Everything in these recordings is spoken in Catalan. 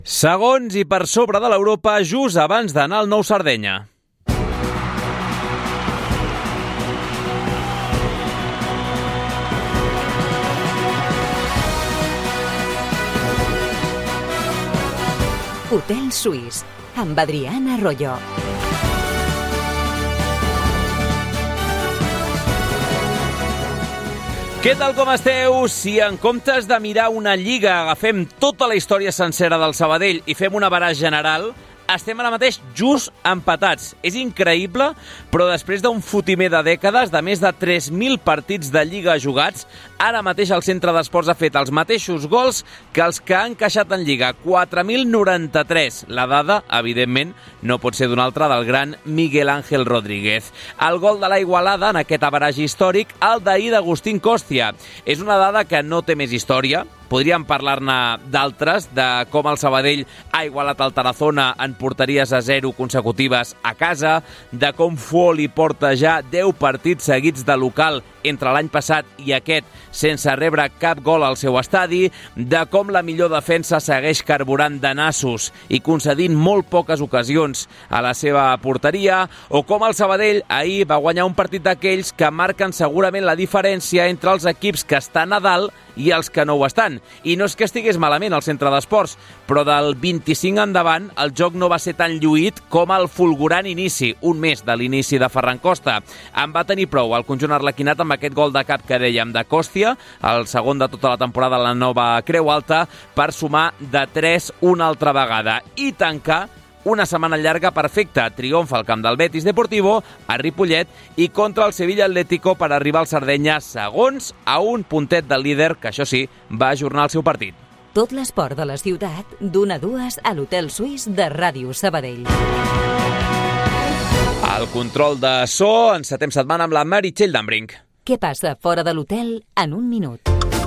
Segons i per sobre de l'Europa, just abans d'anar al Nou Sardenya. Hotel Suís, amb Adriana Arroyo. Què tal, com esteu? Si en comptes de mirar una lliga agafem tota la història sencera del Sabadell i fem una baràs general, estem ara mateix just empatats. És increïble, però després d'un fotimer de dècades, de més de 3.000 partits de Lliga jugats, ara mateix el Centre d'Esports ha fet els mateixos gols que els que han encaixat en Lliga, 4.093. La dada, evidentment, no pot ser d'una altra del gran Miguel Ángel Rodríguez. El gol de la Igualada en aquest average històric, el d'ahir d'Agustín Costia. És una dada que no té més història. Podríem parlar-ne d'altres, de com el Sabadell ha igualat el Tarazona en porteries a 0 consecutives a casa, de com Fuol hi porta ja 10 partits seguits de local entre l'any passat i aquest sense rebre cap gol al seu estadi, de com la millor defensa segueix carburant de nassos i concedint molt poques ocasions a la seva porteria, o com el Sabadell ahir va guanyar un partit d'aquells que marquen segurament la diferència entre els equips que estan a dalt i els que no ho estan. I no és que estigués malament al Centre d'Esports, però del 25 endavant el joc no va ser tan lluït com el fulgurant inici, un mes de l'inici de Ferran Costa. En va tenir prou el conjunt arlequinat amb aquest gol de cap que dèiem de Costia, el segon de tota la temporada a la nova Creu Alta, per sumar de 3 una altra vegada i tancar una setmana llarga perfecta. Triomfa al camp del Betis Deportivo, a Ripollet, i contra el Sevilla Atlético per arribar al Sardenya segons a un puntet del líder, que això sí, va ajornar el seu partit. Tot l'esport de la ciutat, d'1 a 2 a l'Hotel Suís de Ràdio Sabadell. El control de so, encetem setmana amb la Meritxell d'Ambrink. Què passa fora de l'hotel en un minut?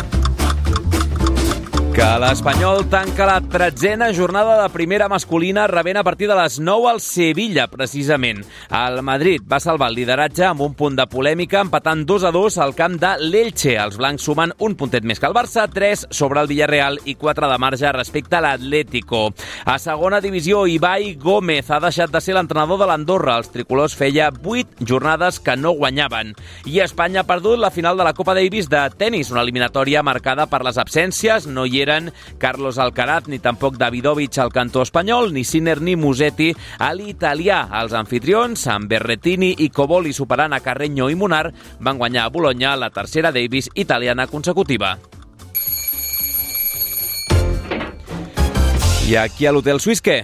Que l'Espanyol tanca la 13a jornada de primera masculina rebent a partir de les 9 al Sevilla, precisament. El Madrid va salvar el lideratge amb un punt de polèmica, empatant 2 a 2 al camp de l'Elche. Els blancs sumen un puntet més que el Barça, 3 sobre el Villarreal i 4 de marge respecte a l'Atlético. A segona divisió, Ibai Gómez ha deixat de ser l'entrenador de l'Andorra. Els tricolors feia 8 jornades que no guanyaven. I Espanya ha perdut la final de la Copa Davis de tenis, una eliminatòria marcada per les absències. No hi eren Carlos Alcaraz ni tampoc Davidovich al cantó espanyol, ni Sinner ni Musetti a l'italià. Els anfitrions, amb Berrettini i Coboli superant a Carreño i Munar, van guanyar a Bologna la tercera Davis italiana consecutiva. I aquí a l'Hotel Suís, què?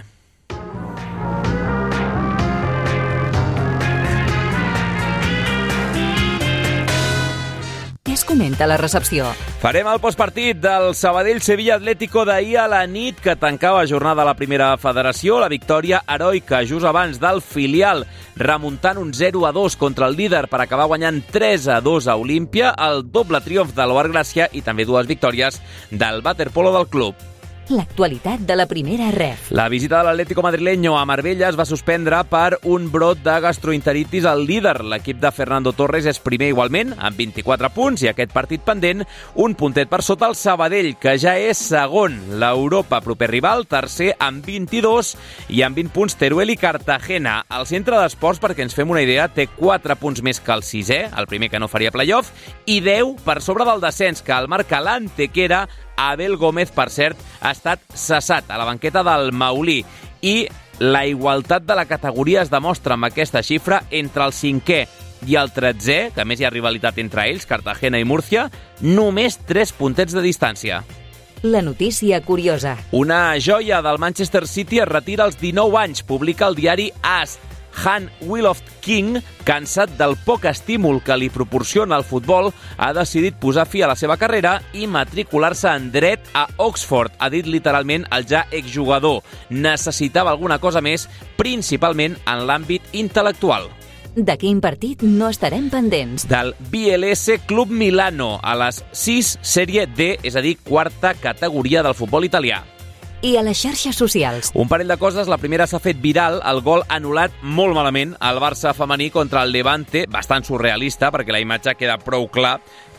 Què es comenta a la recepció? Farem el postpartit del Sabadell-Sevilla Atlético d'ahir a la nit, que tancava jornada a la primera federació. La victòria heroica just abans del filial, remuntant un 0 a 2 contra el líder per acabar guanyant 3 a 2 a Olímpia. El doble triomf de l'Oar Gràcia i també 2 victòries del waterpolo del club. L'actualitat de la primera ref. La visita de l'Atlético madrileño a Marbella es va suspendre per un brot de gastroenteritis al líder. L'equip de Fernando Torres és primer igualment, amb 24 punts, i aquest partit pendent, un puntet per sota el Sabadell, que ja és segon. L'Europa proper rival, tercer amb 22, i amb 20 punts Teruel i Cartagena. El Centre d'Esports, perquè ens fem una idea, té 4 punts més que el sisè, el primer que no faria playoff, i 10 per sobre del descens, que el marca l'Antequera. Abel Gómez, per cert, ha estat cessat a la banqueta del Maulí, i la igualtat de la categoria es demostra amb aquesta xifra entre el 5è i el 13è, que a més hi ha rivalitat entre ells, Cartagena i Múrcia, només 3 puntets de distància. La notícia curiosa. Una joia del Manchester City es retira als 19 anys, publica el diari AS. Han Willoft King, cansat del poc estímul que li proporciona el futbol, ha decidit posar fi a la seva carrera i matricular-se en dret a Oxford. Ha dit literalment el ja exjugador. Necessitava alguna cosa més, principalment en l'àmbit intel·lectual. De quin partit no estarem pendents? Del BLS Club Milano, a les 6 Sèrie D, és a dir, quarta categoria del futbol italià. I a les xarxes socials. Un parell de coses. La primera, s'ha fet viral el gol anul·lat molt malament al Barça femení contra el Levante, bastant surrealista, perquè la imatge queda prou clar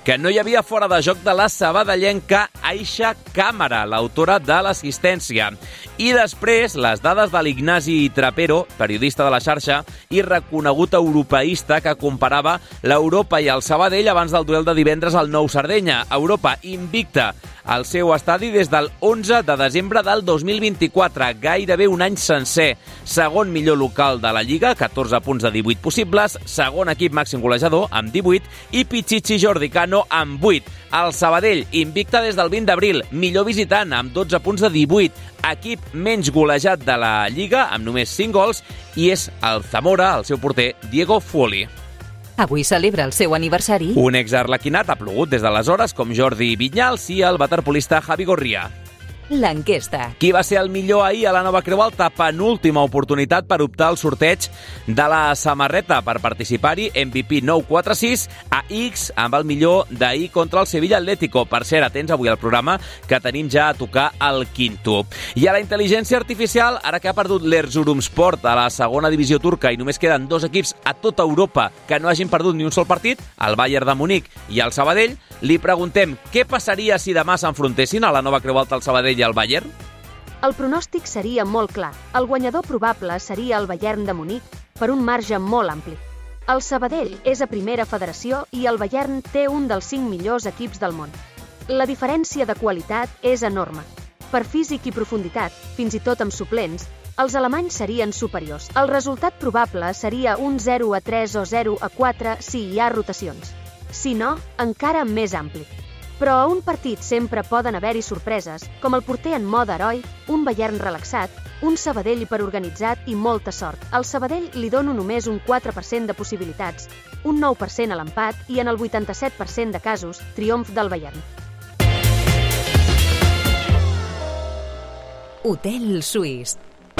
que no hi havia fora de joc de la sabadellenca Aixa Càmara, l'autora de l'assistència. I després, les dades de l'Ignasi Trapero, periodista de la xarxa i reconegut europeista que comparava l'Europa i el Sabadell abans del duel de divendres al Nou Sardenya. Europa invicta al seu estadi des del 11 de desembre del 2024, gairebé un any sencer. Segon millor local de la Lliga, 14 punts de 18 possibles, segon equip màxim golejador amb 18 i Pichichi Jordi Cano amb 8. El Sabadell invicta des del 20 d'abril, millor visitant amb 12 punts de 18, equip menys golejat de la Lliga amb només 5 gols i és el Zamora, el seu porter, Diego Fuoli. Avui celebra el seu aniversari. Un exarlequinat ha plogut des d'aleshores com Jordi Vinyals i el waterpolista Javi Gorria. L'enquesta. Qui va ser el millor ahir a la Nova Creu Alta? Penúltima oportunitat per optar al sorteig de la samarreta. Per participar-hi, MVP 946 a X amb el millor d'ahir contra el Sevilla Atlético. Per cert, atents avui al programa, que tenim ja a tocar el quinto. I a la intel·ligència artificial, ara que ha perdut l'Erzurumspor a la segona divisió turca i només queden 2 equips a tota Europa que no hagin perdut ni un sol partit, el Bayern de Munic i el Sabadell, li preguntem què passaria si demà s'enfrontessin a la Nova Creu Alta el Sabadell i el Bayern? El pronòstic seria molt clar. El guanyador probable seria el Bayern de Munic per un marge molt ampli. El Sabadell és a primera federació i el Bayern té un dels 5 millors equips del món. La diferència de qualitat és enorme. Per físic i profunditat, fins i tot amb suplents, els alemanys serien superiors. El resultat probable seria un 0-3 o 0-4 si hi ha rotacions. Si no, encara més ampli. Però a un partit sempre poden haver-hi sorpreses, com el porter en mode heroi, un Bayern relaxat, un Sabadell hiperorganitzat i molta sort. Al Sabadell li dono només un 4% de possibilitats, un 9% a l'empat i en el 87% de casos, triomf del Bayern. Hotel Suís.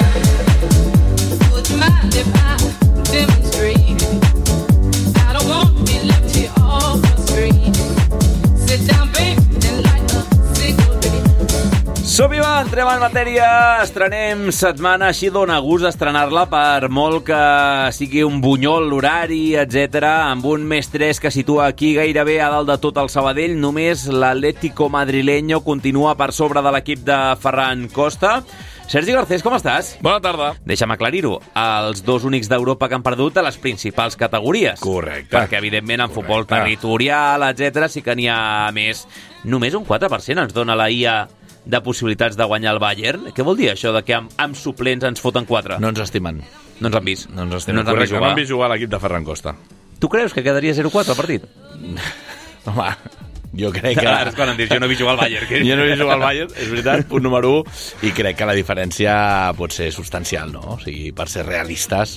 Som-hi, va, entrem en matèria, estrenem setmana, així dona gust estrenar-la per molt que sigui un bunyol l'horari, etc. Amb un més 3 que situa aquí gairebé a dalt de tot el Sabadell, només l'Atlético madrileño continua per sobre de l'equip de Ferran Costa. Sergi Garcés, com estàs? Bona tarda. Deixa'm aclarir-ho, els 2 únics d'Europa que han perdut a les principals categories. Correcte. Perquè, evidentment, en futbol territorial, etc., sí que n'hi ha més. Només un 4% ens dona la IA de possibilitats de guanyar el Bayern. Què vol dir això de que amb suplents ens foten 4? No ens estimen. No ens han vist. No ens estimen. Correcte, no han vist jugar l'equip de Ferran Costa. Tu creus que quedaria 0-4 el partit? Home, jo crec que... Ara és quan em dius, jo no he vist jugar al Bayern. Jo no he vist jugar al Bayern, és veritat, punt número 1, i crec que la diferència pot ser substancial, no? O sigui, per ser realistes,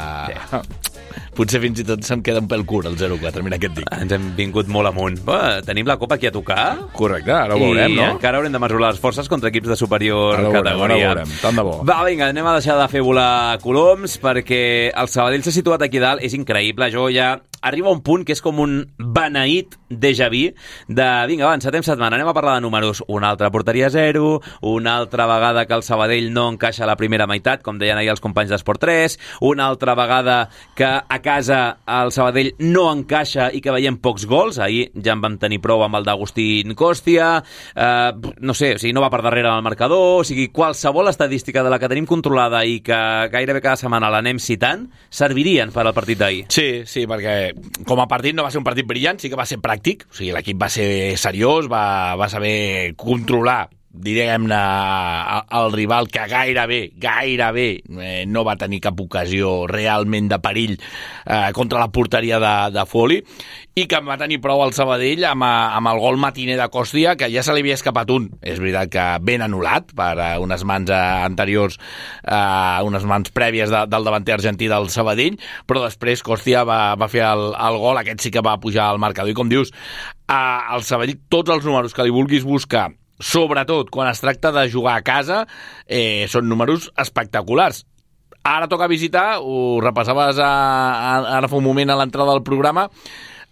potser fins i tot se'm queda un pèl curt el 0-4, mira què et dic. Ens hem vingut molt amunt. Tenim la Copa aquí a tocar. Correcte, ara ho veurem, no? I encara haurem de mesurar les forces contra equips de superior categoria. Ara ho veurem, tant de bo. Va, vinga, anem a deixar de fer volar coloms, perquè el Sabadell s'ha situat aquí dalt, és increïble, jo ja... Arriba un punt que és com un beneït déjà vu de, vinga, va, encetem setmana, anem a parlar de números. Una altra porteria 0, una altra vegada que el Sabadell no encaixa a la primera meitat, com deien ahir els companys d'Esport 3, una altra vegada que a casa el Sabadell no encaixa i que veiem pocs gols. Ahir ja en vam tenir prou amb el d'Agustín Costia, no sé, o sigui, no va per darrere del marcador, o sigui, qualsevol estadística de la que tenim controlada i que gairebé cada setmana l'anem citant, servirien per al partit d'ahir. Sí, perquè com a partit no va ser un partit brillant, sí que va ser pràctic, o sigui, l'equip va ser seriós, va saber controlar, diguem-ne, el rival que gairebé no va tenir cap ocasió realment de perill contra la porteria de Fuoli, i que va tenir prou el Sabadell amb el gol matiner de Costia, que ja se li havia escapat un. És veritat que ben anul·lat per unes mans anteriors, unes mans prèvies del davanter argentí del Sabadell, però després Costia va fer el gol, aquest sí que va pujar al marcador. I com dius, el Sabadell, tots els números que li vulguis buscar, sobretot quan es tracta de jugar a casa, són números espectaculars. Ara toca visitar, ho repassaves ara fa un moment a l'entrada del programa,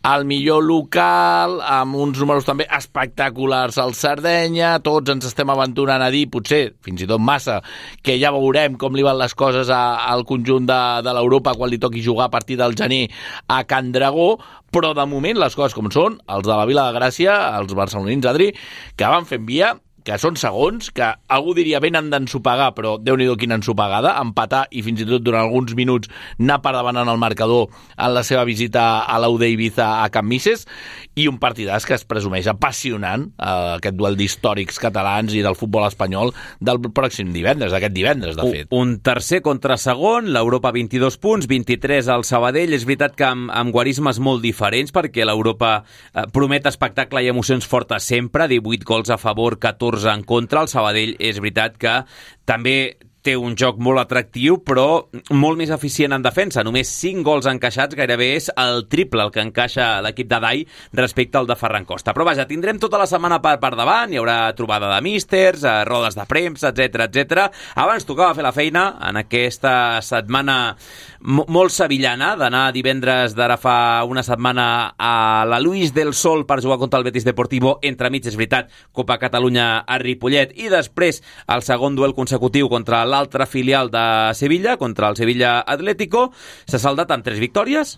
el millor local, amb uns números també espectaculars al Sardenya, tots ens estem aventurant a dir, potser, fins i tot massa, que ja veurem com li van les coses al conjunt de l'Europa quan li toqui jugar a partir del gener a Can Dragó, però de moment les coses com són, els de la Vila de Gràcia, els barcelonins, Adri, que van fent via, que són segons, que algú diria venen d'ensopegar, però Déu-n'hi-do quina ensopegada, empatar i fins i tot durant alguns minuts anar per davant en el marcador en la seva visita a l'U d'Eivissa a Can Misses, i un partidàs que es presumeix apassionant, aquest duel d'històrics catalans i del futbol espanyol del pròxim divendres, d'aquest divendres, de fet. Un tercer contra segon, l'Europa 22 punts, 23 al Sabadell. És veritat que amb guarismes molt diferents, perquè l'Europa promet espectacle i emocions fortes sempre, 18 gols a favor, 14 en contra. El Sabadell és veritat que també té un joc molt atractiu, però molt més eficient en defensa. Només 5 gols encaixats, gairebé és el triple el que encaixa l'equip de Dai respecte al de Ferran Costa. Però vaja, tindrem tota la setmana per davant, hi haurà trobada de místers, rodes de premsa, etc. Abans tocava fer la feina en aquesta setmana molt sevillana, d'anar divendres d'ara fa una setmana a la Luis del Sol per jugar contra el Betis Deportivo, entremig, és veritat, Copa Catalunya a Ripollet, i després el segon duel consecutiu contra l'altre filial de Sevilla, contra el Sevilla Atlético. S'ha saldat amb 3 victòries,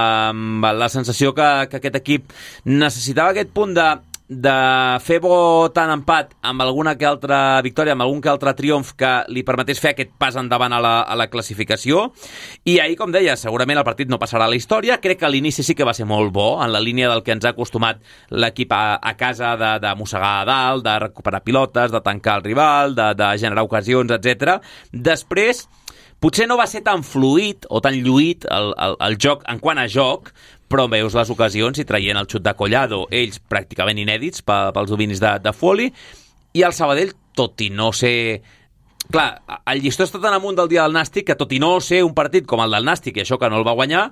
amb la sensació que aquest equip necessitava aquest punt de fer bo tant empat amb alguna que altra victòria, amb algun que altre triomf que li permetés fer aquest pas endavant a la classificació. I ahir, com deia, segurament el partit no passarà a la història. Crec que l'inici sí que va ser molt bo, en la línia del que ens ha acostumat l'equip a casa, de mossegar a dalt, de recuperar pilotes, de tancar el rival, de generar ocasions, etc. Després, potser no va ser tan fluid o tan lluït el joc en quant a joc, però veus les ocasions i traient el xut de Collado, ells pràcticament inèdits pels dominis de Foley, i el Sabadell, tot i no ser... Clar, el llistó està tan amunt del dia del Nàstic que tot i no ser un partit com el del Nàstic, i això que no el va guanyar,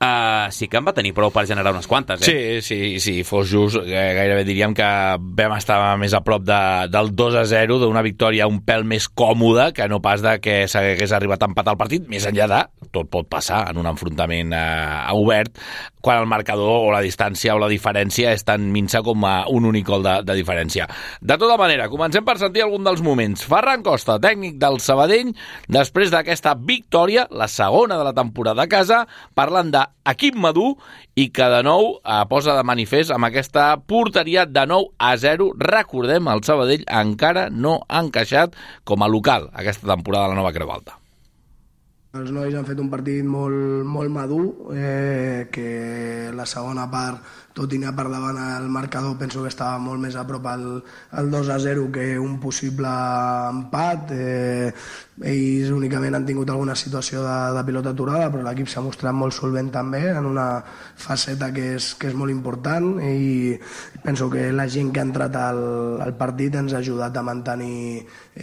sí que en va tenir prou per generar unes quantes. Sí, fos just, gairebé diríem que vam estar més a prop del 2-0, d'una victòria un pèl més còmoda que no pas de que s'hagués arribat a empatar el partit, més enllà de, tot pot passar en un enfrontament obert, quan el marcador o la distància o la diferència és tan minsa com un únic gol de diferència. De tota manera, comencem per sentir algun dels moments. Ferran Costa, tècnic del Sabadell, després d'aquesta victòria, la segona de la temporada a casa, parlant d'equip madur i que de nou posa de manifest amb aquesta porteria de 9-0. Recordem, el Sabadell encara no ha encaixat com a local aquesta temporada a la Nova Creu Alta. Els nois han fet un partit molt madur, que la segona part, tot i anar per davant el marcador, penso que estava molt més a prop al 2-0 que un possible empat. Ells únicament han tingut alguna situació de pilota aturada, però l'equip s'ha mostrat molt solvent també en una faceta que és molt important, i penso que la gent que ha entrat al partit ens ha ajudat a mantenir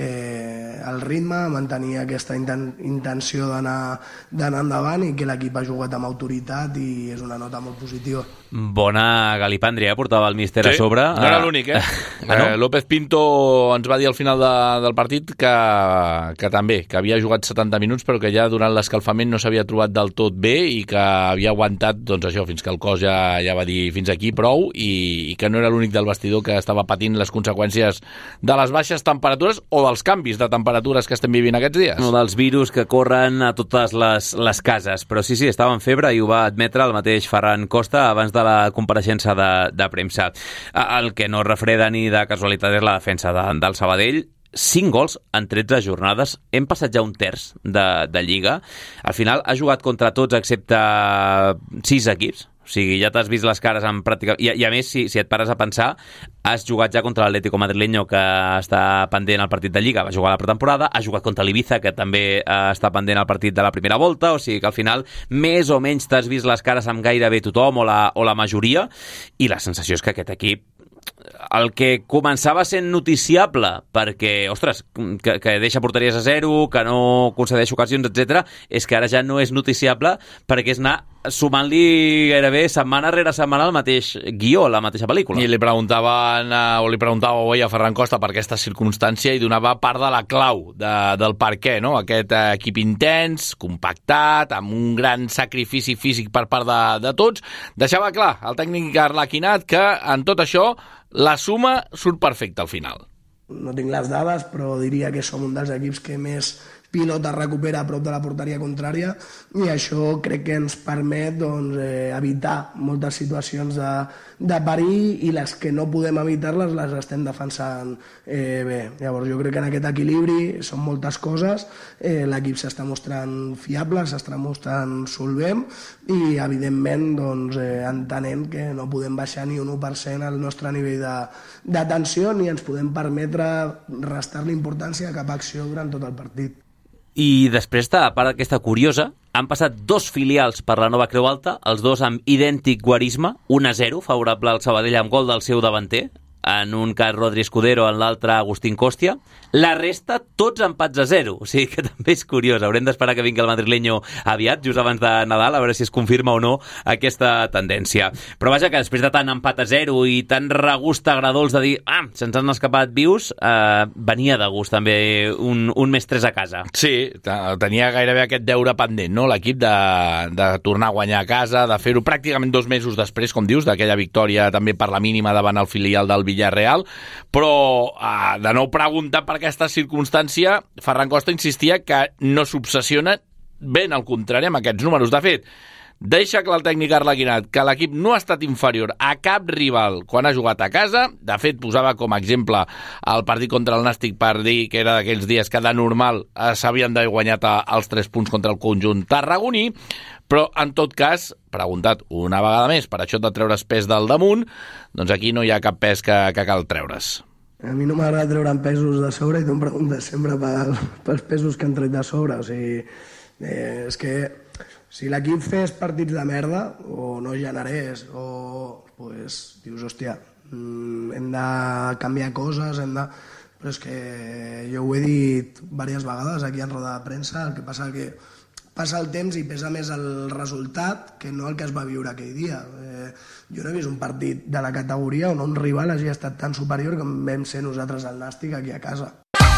el ritme, a mantenir aquesta intenció d'anar endavant, i que l'equip ha jugat amb autoritat, i és una nota molt positiva. Bona galipàndria, portava el míster a sobre. No era l'únic, no? López Pinto ens va dir al final del partit que també, que havia jugat 70 minuts, però que ja durant l'escalfament no s'havia trobat del tot bé, i que havia aguantat, doncs això, fins que el cos ja va dir fins aquí, prou, i que no era l'únic del vestidor que estava patint les conseqüències de les baixes temperatures o dels canvis de temperatures que estem vivint aquests dies. No, dels virus que corren a totes les cases. Però sí, estava en febre, i ho va admetre el mateix Ferran Costa abans de la compareixença de premsa. El que no refreda ni de casualitat és la defensa del Sabadell. 5 gols en 13 jornades. Hem passat ja un terç de Lliga. Al final ha jugat contra tots excepte 6 equips. O sigui, ja t'has vist les cares en pràctica... I a més, si et pares a pensar, has jugat ja contra l'Atlético Madrileño, que està pendent al partit de Lliga, va jugar a la pretemporada, ha jugat contra l'Ibiza, que també està pendent al partit de la primera volta, o sigui que al final més o menys t'has vist les cares amb gairebé tothom o la majoria, i la sensació és que aquest equip, el que començava sent noticiable perquè, ostres, que deixa porteries a 0, que no concedeix ocasions, etc., és que ara ja no és noticiable perquè és anar sumant-li gairebé setmana rere setmana el mateix guió, la mateixa pel·lícula. I li preguntava avui a Ferran Costa per aquesta circumstància i donava part de la clau del per què, no? Aquest equip intens, compactat, amb un gran sacrifici físic per part de tots. Deixava clar el tècnic Arlequinat que en tot això la suma surt perfecta al final. No tinc les dades, però diria que som un dels equips que més pilota recupera a prop de la porteria contrària i això crec que ens permet evitar moltes situacions de perill i les que no podem evitar-les les estem defensant bé. Llavors jo crec que en aquest equilibri són moltes coses, l'equip s'està mostrant fiable, s'està mostrant solvent i evidentment entenent que no podem baixar ni un 1% el nostre nivell de tensió ni ens podem permetre restar-li importància a cap acció durant tot el partit. I després de la part aquesta curiosa, han passat 2 filials per la nova Creu Alta, els 2 amb idèntic guarisme, 1-0, favorable al Sabadell amb gol del seu davanter, en un cas Rodri Escudero, en l'altre Agustín Costia. La resta, tots empats a 0, o sigui que també és curiós. Haurem d'esperar que vingui el madrileño aviat, just abans de Nadal, a veure si es confirma o no aquesta tendència. Però vaja, que després de tant empat a 0 i tan regust agradolç de dir se'ns han escapat vius, venia de gust també un més 3 a casa. Sí, tenia gairebé aquest deure pendent, no? L'equip de tornar a guanyar a casa, de fer-ho pràcticament 2 mesos després, com dius, d'aquella victòria també per la mínima davant el filial del Villarreal, però de nou preguntar per aquesta circumstància, Ferran Costa insistia que no s'obsessiona, ben al contrari, amb aquests números. De fet, deixa clar el tècnic Arlequinat que l'equip no ha estat inferior a cap rival quan ha jugat a casa. De fet, posava com a exemple el partit contra el Nàstic per dir que era d'aquells dies que de normal s'havien de guanyat els 3 punts contra el conjunt tarragoní, però en tot cas, preguntat una vegada més per això de treure's pes del damunt, doncs aquí no hi ha cap pes que cal treure's. A mi no m'agrada treure'n pesos de sobre i tu em preguntes sempre pels pesos que han tret de sobre. O sigui, és que si l'equip fes partits de merda o no generés o pues, dius, hòstia, hem de canviar coses, però és que jo ho he dit diverses vegades aquí en roda de premsa, el que passa que passa el temps i pesa més el resultat que no el que es va viure aquell dia. Jo no he vist un partit de la categoria on un rival hagi estat tan superior com vam ser nosaltres al Nàstic aquí a casa.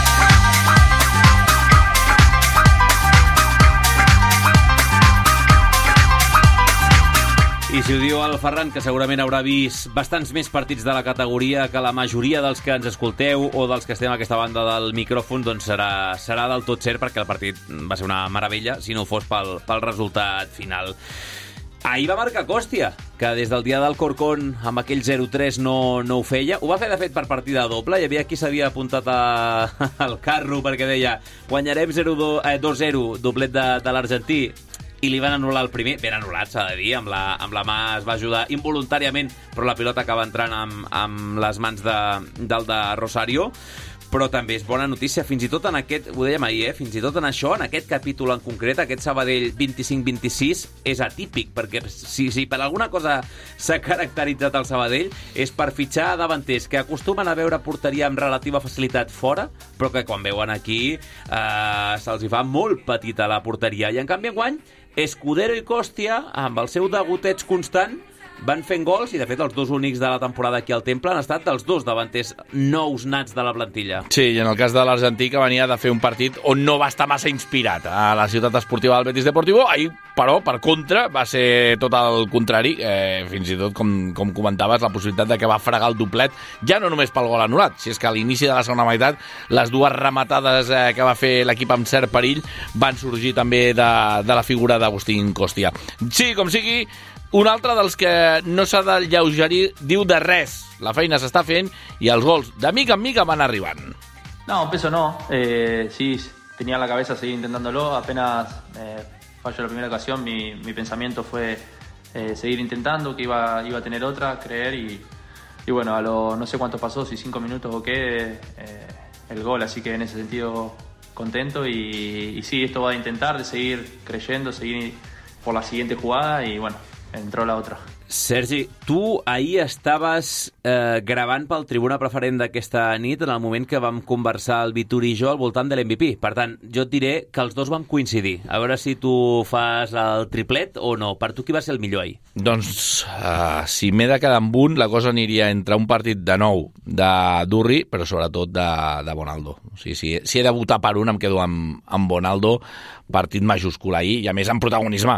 I si ho diu el Ferran, que segurament haurà vist bastants més partits de la categoria que la majoria dels que ens escolteu o dels que estem a aquesta banda del micròfon, doncs serà del tot cert, perquè el partit va ser una meravella, si no fos pel resultat final. Ahir va marcar Costia, que des del dia del Corcón amb aquell 0-3 no ho feia. Ho va fer, de fet, per partida doble. Hi havia qui s'havia apuntat al carro perquè deia guanyarem 2-0, doblet de l'argentí, i li van anul·lar el primer, ben anul·lat, s'ha de dir, amb la mà es va ajudar involuntàriament, però la pilota acaba entrant amb les mans del de Rosario. Però també és bona notícia, fins i tot en aquest, ho dèiem ahir, fins i tot en això, en aquest capítol en concret, aquest Sabadell 25-26, és atípic, perquè si per alguna cosa s'ha caracteritzat el Sabadell és per fitxar davanters que acostumen a veure porteria amb relativa facilitat fora, però que quan veuen aquí se'ls hi fa molt petita la porteria. I en canvi enguany, Escudero i Costia, amb el seu degoteig constant, van fent gols i, de fet, els 2 únics de la temporada aquí al Temple han estat dels 2 davanters nous nats de la plantilla. Sí, i en el cas de l'Argentí, que venia de fer un partit on no va estar massa inspirat a la ciutat esportiva del Betis Deportivo, ahir, però, per contra, va ser tot el contrari, fins i tot, com comentaves, la possibilitat de que va fregar el doblet, ja no només pel gol anul·lat, si és que a l'inici de la segona meitat les 2 rematades que va fer l'equip amb cert perill van sorgir també de la figura d'Agustín Costia. Sí, com sigui, un altre dels que no s'ha de lleugerir diu de res. La feina s'està fent i els gols de mica en mica van arribant. No, peso no. Sí, tenía en la cabeza seguir intentándolo. Apenas fallo la primera ocasión, mi pensamiento fue seguir intentando, que iba a tener otra, creer y bueno, a lo no sé cuánto pasó, si 5 minutos o qué, el gol. Así que en ese sentido contento y sí, esto va a intentar de seguir creyendo, seguir por la siguiente jugada y bueno, entró la otra. Sergi, tu ahir estaves gravant pel Tribuna Preferent d'aquesta nit en el moment que vam conversar el Vitur i jo al voltant de l'MVP. Per tant, jo et diré que els dos vam coincidir. A veure si tu fas el triplet o no. Per tu qui va ser el millor ahir? Doncs, si m'he de quedar amb un, la cosa aniria entre un partit de nou de Durri, però sobretot de Bonaldo. O sigui, si he de votar per un, em quedo amb Bonaldo, partit majúscul ahir, i a més amb protagonisme,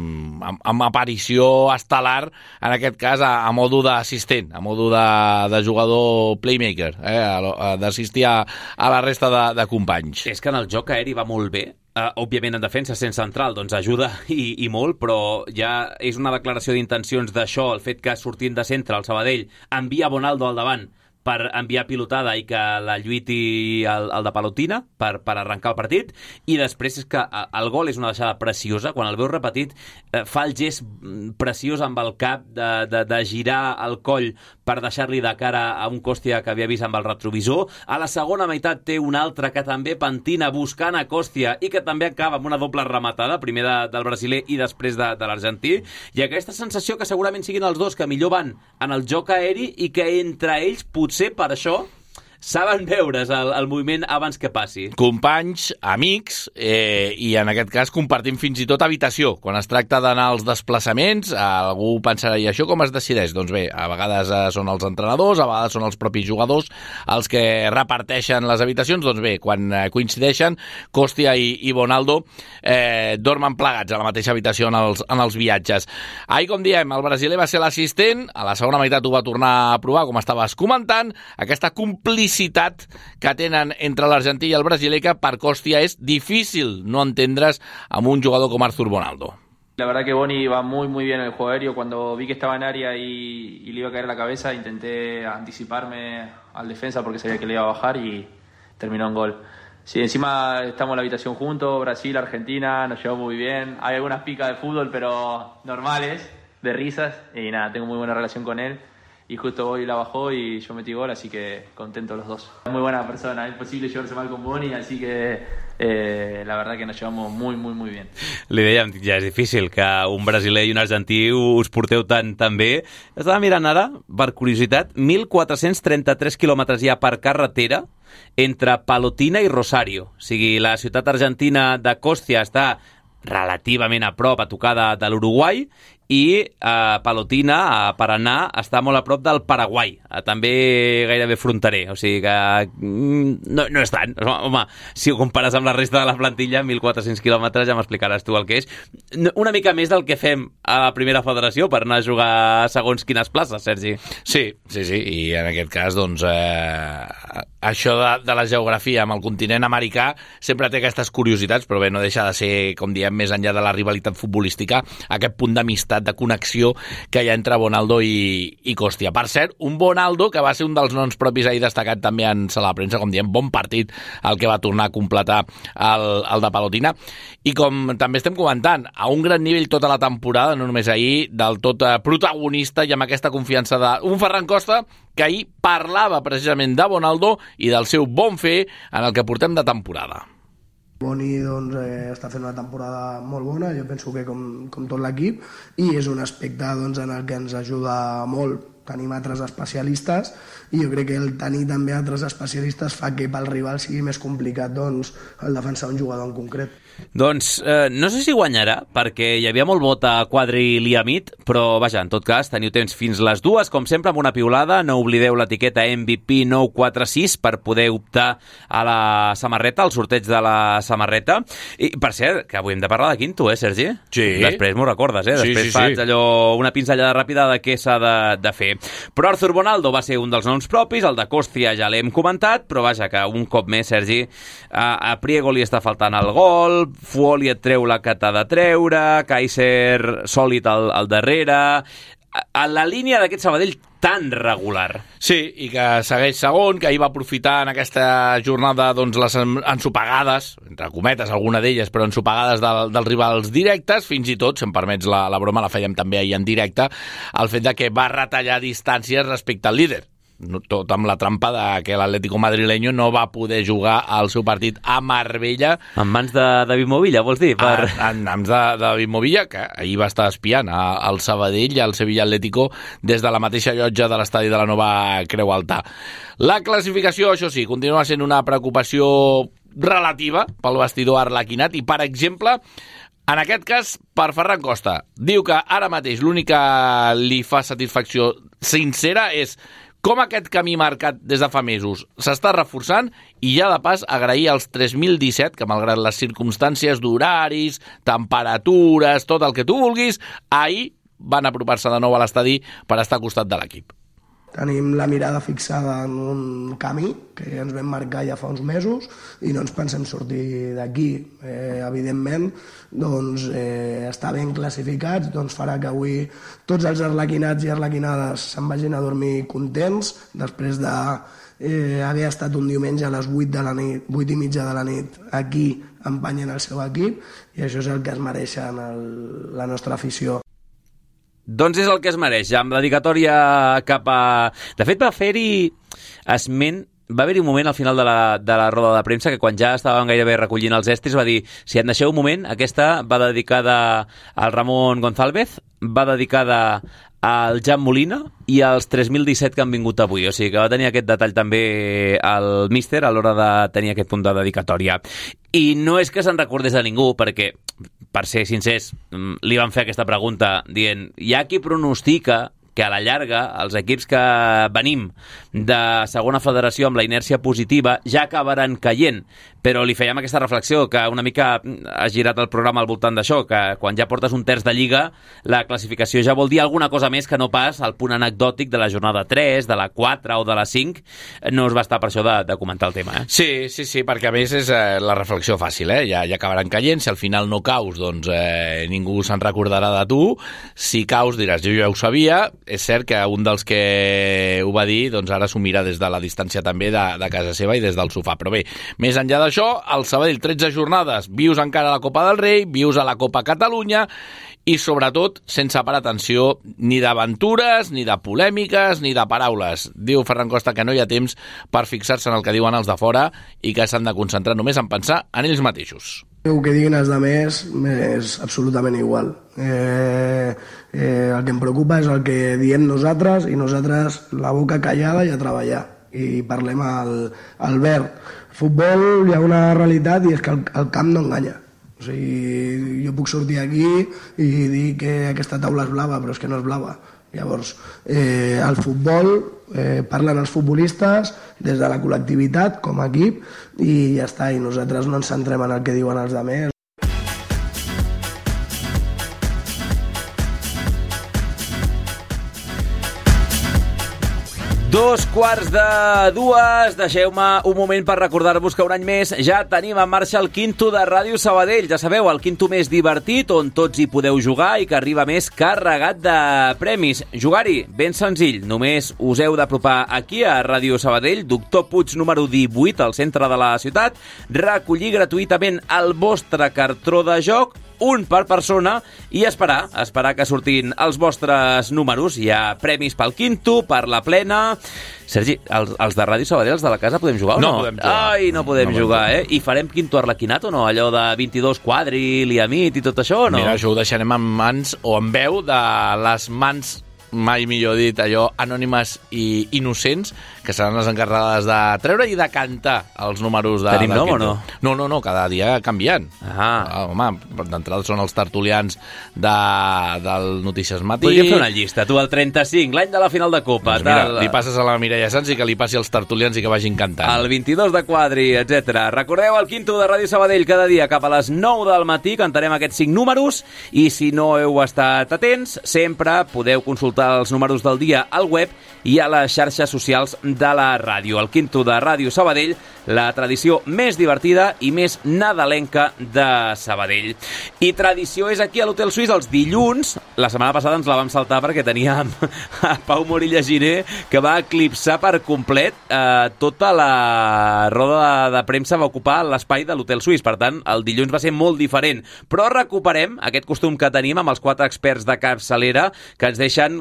amb aparició estel·lar, en aquest cas a modo d'assistent, a modo de jugador playmaker, d'assistir a la resta de companys. És que en el joc aeri va molt bé. Òbviament en defensa sense central doncs ajuda i molt, però ja és una declaració d'intencions d'això, el fet que sortint de centre el Sabadell envia Bonaldo al davant per enviar pilotada i que la lluiti el de Palotina per arrencar el partit, i després és que el gol és una deixada preciosa, quan el veus repetit fa el gest preciós amb el cap de girar el coll per deixar-li de cara a un Còstia que havia vist amb el retrovisor. A la segona meitat té un altre que també pentina buscant a Còstia i que també acaba amb una doble rematada, primer del brasiler i després de l'argentí, i aquesta sensació que segurament siguin els dos que millor van en el joc aeri i que entre ells potser per això saben veure's el moviment abans que passi. Companys, amics, i en aquest cas compartim fins i tot habitació. Quan es tracta d'anar als desplaçaments, algú pensarà, i això com es decideix? Doncs bé, a vegades són els entrenadors, a vegades són els propis jugadors els que reparteixen les habitacions. Doncs bé, quan coincideixen, Còstia i Bonaldo dormen plegats a la mateixa habitació en els viatges. Ahir, com diem, el brasiler va ser l'assistent, a la segona meitat ho va tornar a provar, com estaves comentant, aquesta complicitat que tenen entre l'argentí i el brasiler, que per Còstia és difícil no entendre's amb un jugador com Arthur Bonaldo. La verdad que Boni va muy bien en el juego aéreo. Cuando vi que estaba en área y le iba a caer la cabeza, intenté anticiparme al defensa porque sabía que le iba a bajar y terminó en gol. Sí, encima estamos en la habitación juntos, Brasil, Argentina, nos llevamos muy bien. Hay algunas picas de fútbol, pero normales, de risas, y nada, tengo muy buena relación con él. Y justo hoy la bajó y yo metí gol, así que contento los dos. Muy buena persona, es imposible llevarse mal con Boni, así que la verdad que nos llevamos muy bien. Li dèiem, ja és difícil que un brasiler i un argentí us porteu tan bé. Estava mirant ara, per curiositat, 1.433 quilòmetres ja per carretera entre Palotina i Rosario. O sigui, la ciutat argentina de Còstia està relativament a prop, a tocar de l'Uruguai, i Palotina, a Paraná, està molt a prop del Paraguai, també gairebé fronterer, o sigui que no és tant. Home, si ho compares amb la resta de la plantilla, 1.400 quilòmetres, ja m'explicaràs tu el que és. Una mica més del que fem a la primera federació per anar a jugar segons quines places, Sergi. Sí, i en aquest cas, doncs, això de la geografia amb el continent americà sempre té aquestes curiositats, però bé, no deixa de ser, com diem, més enllà de la rivalitat futbolística, aquest punt d'amistat, de connexió que hi ha entre Bonaldo i Còstia. Per cert, un Bonaldo que va ser un dels noms propis ahir destacat també en sala de premsa, com diem, bon partit el que va tornar a completar el de Palotina, i com també estem comentant, a un gran nivell tota la temporada, no només ahir, del tot protagonista i amb aquesta confiança d'un Ferran Costa que ahir parlava precisament de Bonaldo i del seu bon fer en el que portem de temporada. Boni doncs, està fent una temporada molt bona, jo penso que com tot l'equip, i és un aspecte doncs, en el que ens ajuda molt. Tenim altres especialistes i jo crec que el tenir també altres especialistes fa que pel rival sigui més complicat doncs, el defensar un jugador en concret. Doncs no sé si guanyarà, perquè hi havia molt vot a Quadri i Liamit, però vaja, en tot cas, teniu temps fins les 2, com sempre, amb una piulada. No oblideu l'etiqueta MVP 946 per poder optar a la samarreta, al sorteig de la samarreta. I, per cert, que avui hem de parlar de Quinto, Sergi? Sí. Després m'ho recordes, Després faig allò, una pinzellada ràpida de què s'ha de fer. Però Arthur Bonaldo va ser un dels noms propis, el de Còstia ja l'hem comentat, però vaja, que un cop més, Sergi, a Priego li està faltant el gol, Fuoli et treu la que t'ha de treure, Kaiser sòlid al darrere, a la línia d'aquest Sabadell tan regular. Sí, i que segueix segon, que ahir va aprofitar en aquesta jornada doncs, les ensopegades, entre cometes alguna d'elles, però ensopegades dels rivals directes, fins i tot, si em permets la broma, la fèiem també ahir en directe, el fet de que va retallar distàncies respecte al líder. tot amb la trampa de que l'Atlético madrileño no va poder jugar el seu partit a Marbella. En mans de David Movilla, vols dir? En mans de David Movilla, que ahir va estar espiant al Sabadell i al Sevilla Atlético des de la mateixa llotja de l'estadi de la Nova Creu Alta. La classificació, això sí, continua sent una preocupació relativa pel vestidor arlequinat i, per exemple, en aquest cas, per Ferran Costa. Diu que ara mateix l'únic que li fa satisfacció sincera és com aquest camí marcat des de fa mesos s'està reforçant i ja de pas agrair als 3.017, que malgrat les circumstàncies d'horaris, temperatures, tot el que tu vulguis, ahir van apropar-se de nou a l'estadi per estar al costat de l'equip. Tenim la mirada fixada en un camí que ens vam marcar ja fa uns mesos i no ens pensem sortir d'aquí. Evidentment, doncs, estar ben classificats doncs, farà que avui tots els arlequinats i arlequinades se'n vagin a dormir contents després d'haver estat un diumenge a les 8 de la nit, 8 i mitja de la nit aquí empenyent el seu equip, i això és el que es mereixen la nostra afició. Doncs és el que es mereix, amb dedicatòria cap a... De fet, va fer-hi esment, va haver-hi un moment al final de la roda de premsa que quan ja estàvem gairebé recollint els estris va dir, si em deixeu un moment, aquesta va dedicada al Ramon González, va dedicada al Jan Molina i als 3.017 que han vingut avui. O sigui que va tenir aquest detall també el míster a l'hora de tenir aquest punt de dedicatòria. I no és que se'n recordés de ningú, perquè, per ser sincers, li van fer aquesta pregunta dient, hi ha qui pronostica que a la llarga els equips que venim de segona federació amb la inèrcia positiva ja acabaran caient, però li fèiem aquesta reflexió que una mica ha girat el programa al voltant d'això, que quan ja portes un terç de Lliga la classificació ja vol dir alguna cosa més que no pas el punt anecdòtic de la jornada 3, de la 4 o de la 5. No us va estar per això de comentar el tema, Sí, perquè a més és la reflexió fàcil, ja acabaran caient. Si al final no caus, doncs ningú se'n recordarà de tu. Si caus diràs, jo ja ho sabia. És cert que un dels que ho va dir doncs ara s'ho mira des de la distància també de casa seva i des del sofà. Però bé, més enllà d'això, el Sabadell 13 jornades, vius encara a la Copa del Rei, vius a la Copa Catalunya i sobretot sense parar atenció ni d'aventures, ni de polèmiques, ni de paraules. Diu Ferran Costa que no hi ha temps per fixar-se en el que diuen els de fora i que s'han de concentrar només en pensar en ells mateixos. El que diguin els altres és absolutament igual. El que em preocupa és el que diem nosaltres, i nosaltres la boca callada i a treballar. I parlem al verd. Futbol hi ha una realitat i és que el camp no enganya. O sigui, jo puc sortir aquí i dir que aquesta taula és blava, però és que no és blava. Llavors, el futbol, parlen els futbolistes des de la col·lectivitat com a equip i ja està, i nosaltres no ens centrem en el que diuen els altres. 2:45. Deixeu-me un moment per recordar-vos que un any més ja tenim en marxa el Quinto de Ràdio Sabadell. Ja sabeu, el Quinto més divertit, on tots hi podeu jugar i que arriba més carregat de premis. Jugar-hi, ben senzill. Només us heu d'apropar aquí a Ràdio Sabadell, Doctor Puig número 18, al centre de la ciutat, recollir gratuïtament el vostre cartró de joc, un per persona, i esperar que sortin els vostres números. Hi ha premis pel Quinto, per la plena... Sergi, els de Ràdio Sabadell, els de la casa, podem jugar o no? No podem jugar. Ai, no podem jugar, I farem Quinto arlequinat o no? Allò de 22 quadri, liamit i tot això o no? Mira, això ho deixarem en mans o en veu de les mans, mai millor dit, allò, anònimes i innocents, que seran les encarregades de treure i de cantar els números de... Tenim nom o no? No, cada dia canviant. Home, d'entrada són els tertulians del Notícies Matí. Podríem fer una llista, tu, el 35, l'any de la final de Copa. Doncs mira, li passes a la Mireia Sanz i que li passi als tertulians i que vagin cantant. El 22 de quadri, etc. Recordeu el Quinto de Ràdio Sabadell cada dia cap a les 9 del matí, cantarem aquests 5 números, i si no heu estat atents, sempre podeu consultar els números del dia al web i a les xarxes socials de la ràdio. El Quinto de Ràdio Sabadell, la tradició més divertida i més nadalenca de Sabadell. I tradició és aquí a l'Hotel Suís els dilluns. La setmana passada ens la vam saltar perquè teníem a Pau Morilla Giner, que va eclipsar per complet tota la roda de premsa, va ocupar l'espai de l'Hotel Suís. Per tant, el dilluns va ser molt diferent. Però recuperem aquest costum que tenim amb els 4 experts de capçalera que ens deixen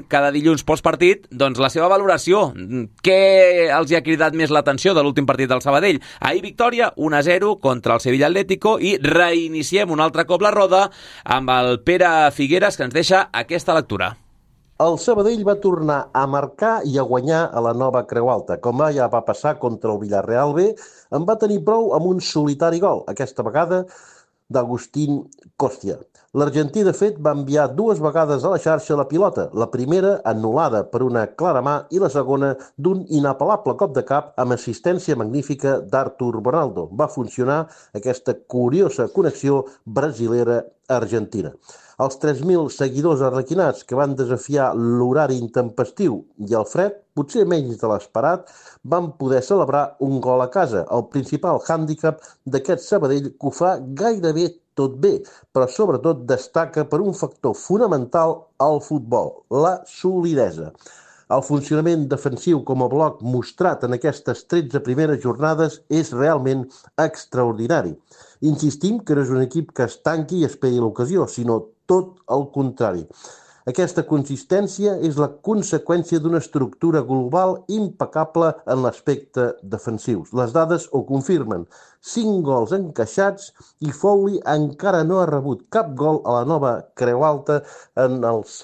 cada dilluns postpartit, doncs la seva valoració. Què els hi ha cridat més l'atenció de l'últim partit del Sabadell? Ahir victòria 1-0 contra el Sevilla Atlético i reiniciem un altre cop la roda amb el Pere Figueres, que ens deixa aquesta lectura. El Sabadell va tornar a marcar i a guanyar a la nova Creu Alta. Com ja va passar contra el Villarreal B, en va tenir prou amb un solitari gol, aquesta vegada d'Agustín Costia. L'argentí, de fet, va enviar 2 vegades a la xarxa la pilota, la primera anul·lada per una clara mà i la segona d'un inapel·lable cop de cap amb assistència magnífica d'Artur Bonaldo. Va funcionar aquesta curiosa connexió brasilera-argentina. Els 3.000 seguidors arlequinats que van desafiar l'horari intempestiu i el fred, potser menys de l'esperat, van poder celebrar un gol a casa, el principal hàndicap d'aquest Sabadell que ho fa gairebé tot bé, però sobretot destaca per un factor fonamental al futbol, la solidesa. El funcionament defensiu com a bloc mostrat en aquestes 13 primeres jornades és realment extraordinari. Insistim que no és un equip que es tanqui i esperi l'ocasió, sinó tot el contrari. Aquesta consistència és la conseqüència d'una estructura global impecable en l'aspecte defensiu. Les dades ho confirmen. 5 gols encaixats i Foley encara no ha rebut cap gol a la nova Creu Alta en els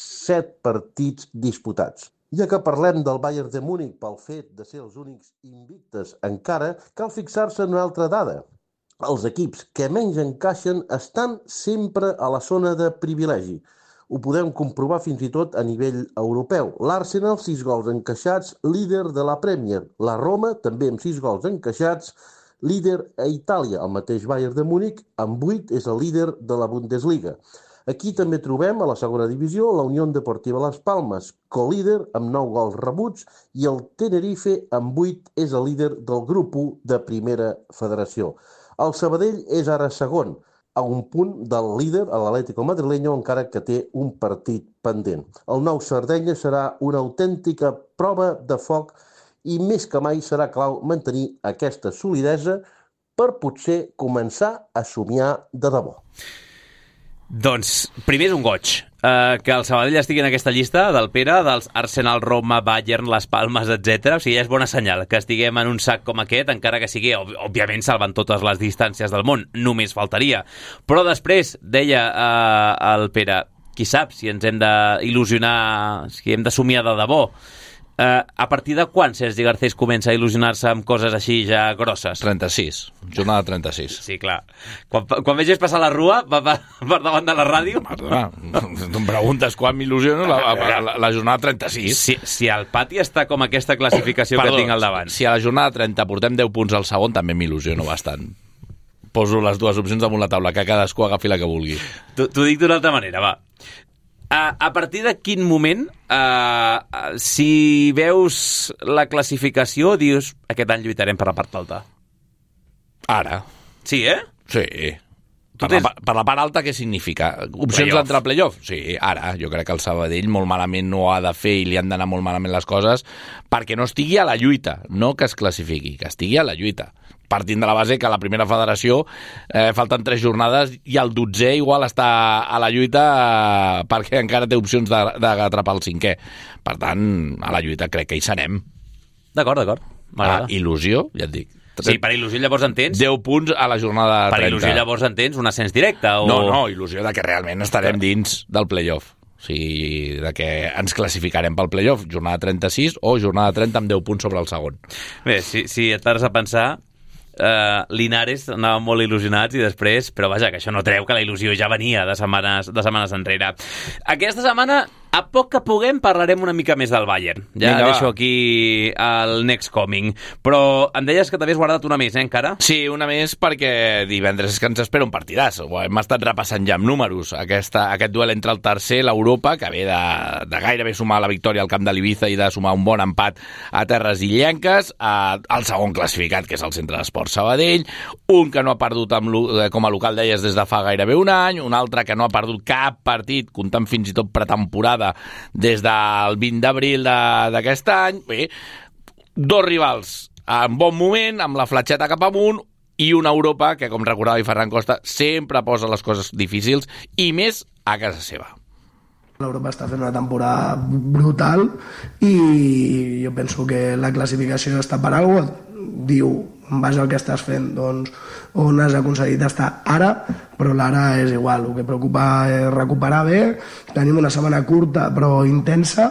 7 partits disputats. Ja que parlem del Bayern de Múnich pel fet de ser els únics invictes encara, cal fixar-se en una altra dada. Els equips que menys encaixen estan sempre a la zona de privilegi. Ho podem comprovar fins i tot a nivell europeu. L'Arsenal, 6 gols encaixats, líder de la Premier. La Roma, també amb 6 gols encaixats, líder a Itàlia. El mateix Bayern de Múnich, amb 8, és el líder de la Bundesliga. Aquí també trobem a la segona divisió la Unió Deportiva Las Palmas, co-líder amb 9 gols rebuts, i el Tenerife, amb 8, és el líder del grup 1 de Primera Federació. El Sabadell és ara segon, a un punt del líder, l'Atlético Madrileño, encara que té un partit pendent. El nou Sardenya serà una autèntica prova de foc i més que mai serà clau mantenir aquesta solidesa per potser començar a somiar de debò. Doncs, primer és un goig que el Sabadell estigui en aquesta llista del Pere, dels Arsenal, Roma, Bayern, Las Palmas, etc. O sigui, ja és bona senyal que estiguem en un sac com aquest, encara que sigui, òbviament, salvant totes les distàncies del món, només faltaria. Però després, deia el Pere, qui sap si ens hem d'il·lusionar, si hem de somiar de debò. A partir de quan Sergi Garcés comença a il·lusionar-se amb coses així ja grosses? 36, jornada 36. Sí, clar. Quan vegis passar la rua per davant de la ràdio... Perdona, tu em preguntes quan m'il·lusiono la jornada 36. Si al pati està com aquesta classificació que tinc al davant. Si a la jornada 30 portem 10 punts al segon, també m'il·lusiono bastant. Poso les dues opcions damunt la taula, que cadascú agafi la que vulgui. T'ho dic d'una altra manera, va. A partir de quin moment, si veus la classificació, dius aquest any lluitarem per la part alta? Ara. Sí, Sí. Per la part alta, què significa? Opcions d'entrar a playoff? Sí, ara. Jo crec que el Sabadell molt malament no ho ha de fer i li han d'anar molt malament les coses perquè no estigui a la lluita, no que es classifiqui, que estigui a la lluita. Partint de la base que a la primera federació falten 3 jornades i el 12è igual està a la lluita perquè encara té opcions d'atrapar el 5è. Per tant, a la lluita crec que hi serem. D'acord. M'agrada. Il·lusió, ja et dic. Sí, per il·lusió llavors entens... 10 punts a la jornada 30. Per il·lusió llavors entens un ascens directe? O... No, il·lusió de que realment estarem dins del playoff. O sigui, de que ens classificarem pel playoff, jornada 36 o jornada 30 amb 10 punts sobre el segon. Bé, si et pares a pensar... Linares anàvem molt il·lusionats i després, però vaja, que això no treu que la il·lusió ja venia de setmanes enrere. Aquesta setmana, a poc que puguem, parlarem una mica més del Bayern. Ja vinga, deixo aquí el next coming. Però em deies que t'havies guardat una més, encara? Sí, una més perquè divendres és que ens espera un partidàs. Hem estat repassant ja amb números aquest duel entre el tercer, l'Europa, que ve de gairebé sumar la victòria al camp de l'Ibiza i de sumar un bon empat a terres illenques, el segon classificat, que és el Centre d'Esports Sabadell, un que no ha perdut com a local, deies, des de fa gairebé un any, un altre que no ha perdut cap partit, comptant fins i tot pretemporada des del 20 d'abril d'aquest any. Bé, 2 rivals en bon moment, amb la fletxeta cap amunt, i una Europa que, com recordava Ferran Costa, sempre posa les coses difícils, i més a casa seva. L'Europa està fent una temporada brutal i jo penso que la classificació està per alguna cosa. Diu, en base al que estàs fent, doncs, on has aconseguit estar ara, però l'ara és igual. El que preocupa és recuperar bé. Tenim una setmana curta però intensa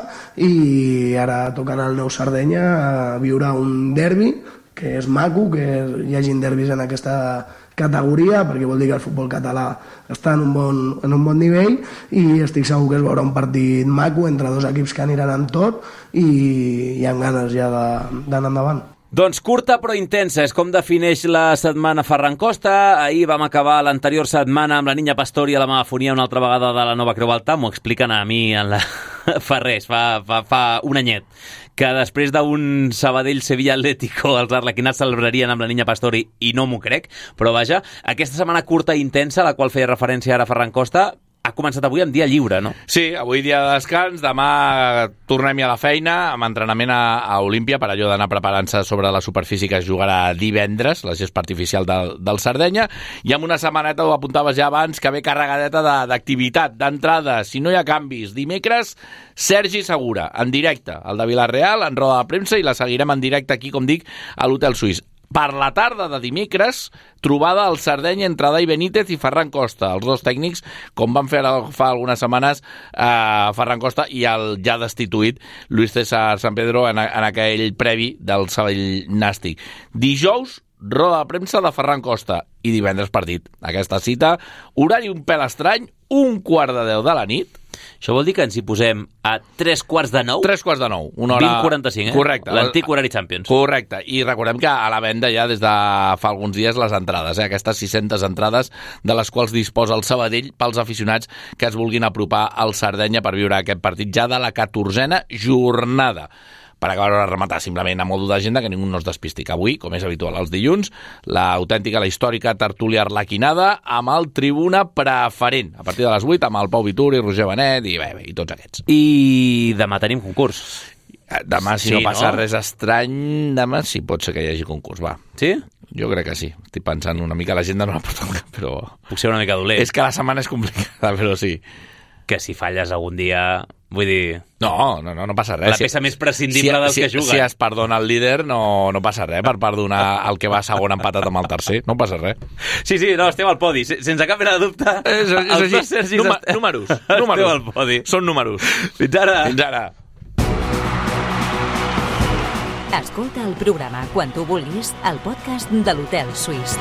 i ara toca anar al Nou Sardenya a viure un derbi, que és maco, que hi hagin derbis en aquesta categoria, perquè vol dir que el futbol català està en un bon nivell i estic segur que es veurà un partit maco entre dos equips que aniran amb tot i hi ha ganes ja d'anar endavant. Doncs curta però intensa, és com defineix la setmana Ferran Costa. Ahir vam acabar l'anterior setmana amb la Niña Pastori a la megafonia una altra vegada de la Nova Creu Alta. M'ho expliquen a mi fa res, fa un anyet, que després d'un Sabadell-Sevilla Atlético els arlequinats celebrarien amb la Niña Pastori i no m'ho crec, però vaja, aquesta setmana curta i intensa, a la qual feia referència ara Ferran Costa, ha començat avui amb dia lliure, no? Sí, avui dia de descans, demà tornem-hi a la feina, amb entrenament a Olímpia, per allò d'anar preparant-se sobre la superfície que es jugarà divendres, la gespa artificial del Sardenya, i amb una setmaneta, ho apuntaves ja abans, que ve carregadeta d'activitat, d'entrada, si no hi ha canvis. Dimecres, Sergi Segura, en directe, el de Vila-real, en roda de premsa, i la seguirem en directe aquí, com dic, a l'Hotel Suís. Per la tarda de dimecres, trobada al Sardenya entre Dai Benítez i Ferran Costa, els dos tècnics, com van fer fa algunes setmanes Ferran Costa i el ja destituït Luis César San Pedro en aquell previ del Sabadell Nàstic. Dijous, roda de premsa de Ferran Costa i divendres partit. Aquesta cita, horari un pèl estrany, 1:45 de la nit. Això vol dir que ens hi posem a 8:45? 8:45, una hora... 20:45, eh? Correcte. L'antic horari Champions. Correcte, i recordem que a la venda ja des de fa alguns dies les entrades, aquestes 600 entrades de les quals disposa el Sabadell pels aficionats que es vulguin apropar al Sardenya per viure aquest partit ja de la 14a jornada. Per acabar de rematar simplement a modo d'agenda, que ningú no es despisti, que avui, com és habitual els dilluns, l'autèntica, la històrica tertúlia arlequinada amb el Tribuna Preferent, a partir de les 8, amb el Pau Vituri, Roger Benet i tots aquests. I demà tenim concurs. Demà, si no passa res estrany, demà sí pot ser que hi hagi concurs, va. Sí? Jo crec que sí. Estic pensant una mica, l'agenda no la porta cap, però... Puc ser una mica dolent. És que la setmana és complicada, però sí. Que si falles algun dia... Vull dir... No passa res. La peça més prescindible del que juguen. Si es perdona el líder, no passa res per perdonar el que va segon empatat amb el tercer. No passa res. Sí, no, estem al podi. Sense cap mena de dubte. És així. Números. Estem al podi. Són números. Fins ara. Fins ara. Escolta el programa quan tu vulguis al podcast de l'Hotel Suís.